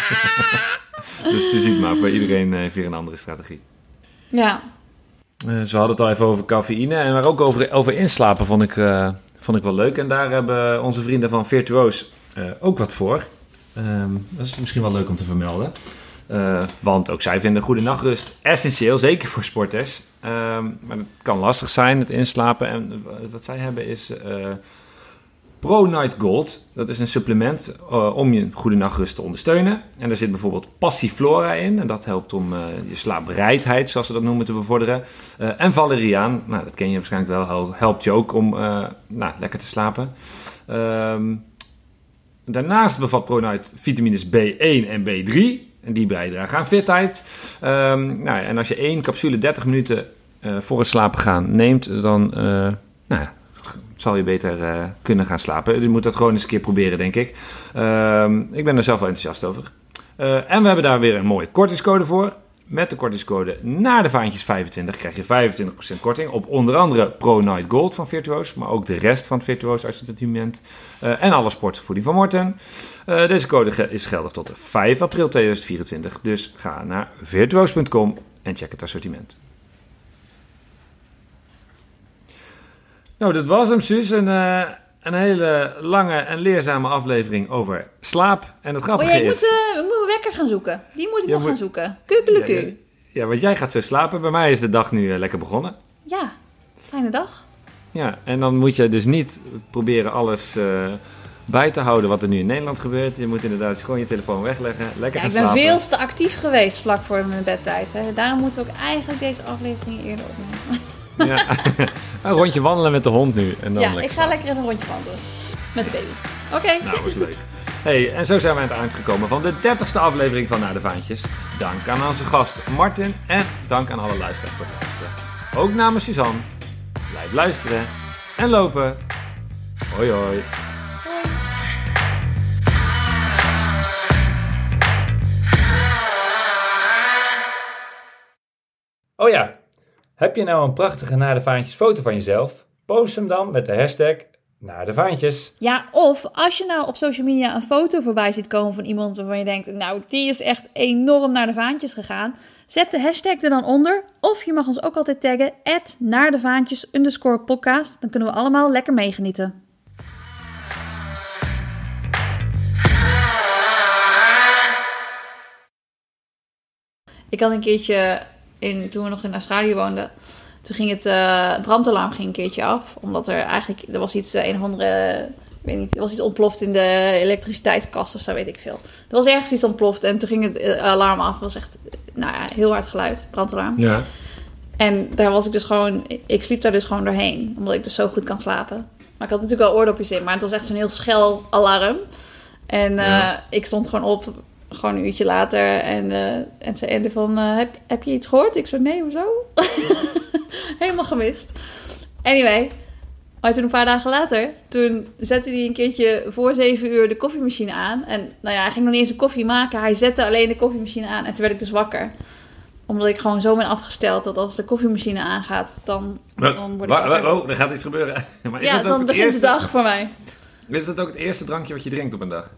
Dus je ziet maar, voor iedereen heeft weer een andere strategie. Ja. Uh, ze hadden het al even over cafeïne. En maar ook over, over inslapen vond ik, uh, vond ik wel leuk. En daar hebben onze vrienden van Virtuoos uh, ook wat voor. Um, dat is misschien wel leuk om te vermelden. Uh, want ook zij vinden goede nachtrust essentieel, zeker voor sporters. Um, maar het kan lastig zijn, het inslapen. En wat zij hebben is uh, Pro Night Gold. Dat is een supplement uh, om je goede nachtrust te ondersteunen. En daar zit bijvoorbeeld Passiflora in. En dat helpt om uh, je slaapbereidheid, zoals ze dat noemen, te bevorderen. Uh, en valeriaan, nou, dat ken je waarschijnlijk wel, helpt je ook om uh, nou, lekker te slapen. Um, daarnaast bevat Pro Night vitamines B één en B drie. En die bijdragen aan fitheid. Um, nou, en als je één capsule dertig minuten uh, voor het slapen gaan neemt, dan uh, nou ja, zal je beter uh, kunnen gaan slapen. Dus je moet dat gewoon eens een keer proberen, denk ik. Um, ik ben er zelf wel enthousiast over. Uh, en we hebben daar weer een mooie kortingscode voor. Met de kortingscode naar de vaantjes vijfentwintig krijg je vijfentwintig procent korting op onder andere Pro Night Gold van Virtuoos, maar ook de rest van Virtuoos als je het nu bent. Uh, en alle sportvoeding van Morten. Uh, deze code ge- is geldig tot vijf april tweeduizend vierentwintig. Dus ga naar virtuoos punt com en check het assortiment. Nou, dat was hem, Suus. Een, uh, een hele lange en leerzame aflevering over slaap. En het Oh grappige ja, ik is... moet, uh, moet mijn wekker gaan zoeken. Die moet ik Ja, nog moet- gaan zoeken. Kukeleku. Ja, Ja, ja. Ja, want jij gaat zo slapen. Bij mij is de dag nu uh, lekker begonnen. fijne dag. Ja, en dan moet je dus niet proberen alles uh, bij te houden wat er nu in Nederland gebeurt. Je moet inderdaad gewoon je telefoon wegleggen, lekker Ja, gaan ik ben slapen. veel te actief geweest vlak voor mijn bedtijd. Hè. Daarom moeten we ook eigenlijk deze aflevering eerder opnemen. Ja. Een rondje wandelen met de hond nu. En dan Ja, lekker ik ga lekker even een rondje wandelen. Met de baby. Oké. Nou, dat is leuk. Hey, en zo zijn we aan het eind gekomen van de dertigste aflevering van Naar de Vaantjes. Dank aan onze gast Martin en dank aan alle luisteraars voor het luisteren. Ook namens Suzanne. Blijf luisteren en lopen. Hoi hoi. Oh ja, heb je nou een prachtige Naar de Vaantjes foto van jezelf? Post hem dan met de hashtag Naar de Vaantjes. Ja, of als je nou op social media een foto voorbij ziet komen van iemand waarvan je denkt, nou, die is echt enorm naar de vaantjes gegaan. Zet de hashtag er dan onder. Of je mag ons ook altijd taggen, at naar de vaantjes underscore podcast. Dan kunnen we allemaal lekker meegenieten. Ik had een keertje, in, toen we nog in Australië woonden, toen ging het uh, brandalarm ging een keertje af. Omdat er eigenlijk, er was iets, uh, een of andere, ik weet niet, er was iets ontploft in de elektriciteitskast of zo, weet ik veel. Er was ergens iets ontploft en toen ging het uh, alarm af. Het was echt, nou ja, heel hard geluid, brandalarm. Ja. En daar was ik dus gewoon, ik sliep daar dus gewoon doorheen. Omdat ik dus zo goed kan slapen. Maar ik had natuurlijk wel oordopjes in, maar het was echt zo'n heel schel alarm. En uh, ja. ik stond gewoon op, gewoon een uurtje later. En, uh, en ze ende van, uh, heb, heb je iets gehoord? Ik zo, nee, hoezo? Helemaal gemist. Anyway, maar toen een paar dagen later, toen zette hij een keertje voor zeven uur de koffiemachine aan. En nou ja, hij ging nog niet eens een koffie maken. Hij zette alleen de koffiemachine aan en toen werd ik dus wakker. Omdat ik gewoon zo ben afgesteld dat als de koffiemachine aangaat, dan, dan word ik wakker. Oh, er gaat iets gebeuren. Maar is ja, dat ook dan het begint eerste, de dag voor mij. Is dat ook het eerste drankje wat je drinkt op een dag?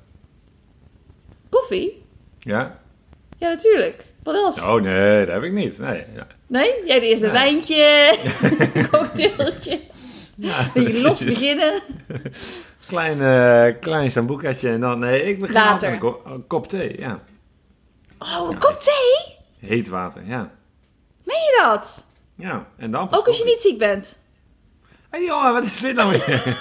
Koffie? Ja? Ja, natuurlijk. Wat else? Oh nee, dat heb ik niet. Nee, ja. Nee? Jij de eerste Nee. wijntje, cocktailtje. Ja, Beetje los beginnen. Klein, uh, klein sambucaatje en dan... Nee, ik begin Water. altijd met een kop, een kop thee, ja. Oh, een kop thee? Heet water, ja. Meen je dat? Ja, en dan pas Ook als je koffie. niet ziek bent? Hé hey, jongen, wat is dit nou weer?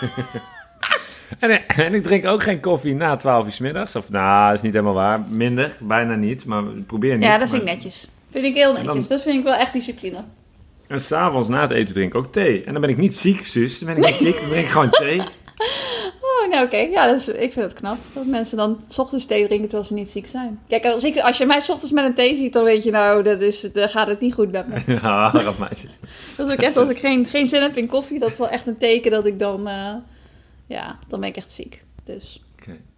en, en ik drink ook geen koffie na twaalf uur 's middags. Of nou, dat is niet helemaal waar. Minder, bijna niet, maar probeer niet. Ja, dat vind maar... ik netjes. Vind ik heel netjes. dan- Dat vind ik wel echt discipline. En s'avonds na het eten drink ik ook thee. En dan ben ik niet ziek, zus. Dan ben ik niet ziek, dan drink ik gewoon thee. Oh, nou oké. Ja, dat is, ik vind het knap. Dat mensen dan 's ochtends thee drinken terwijl ze niet ziek zijn. Kijk, als, ik, als je mij 's ochtends met een thee ziet, dan weet je nou, dat is, dan gaat het niet goed met me. Ja, rap meisje. Dat is ook echt, als ik geen, geen zin heb in koffie, dat is wel echt een teken dat ik dan, uh, ja, dan ben ik echt ziek. Dus... Oké.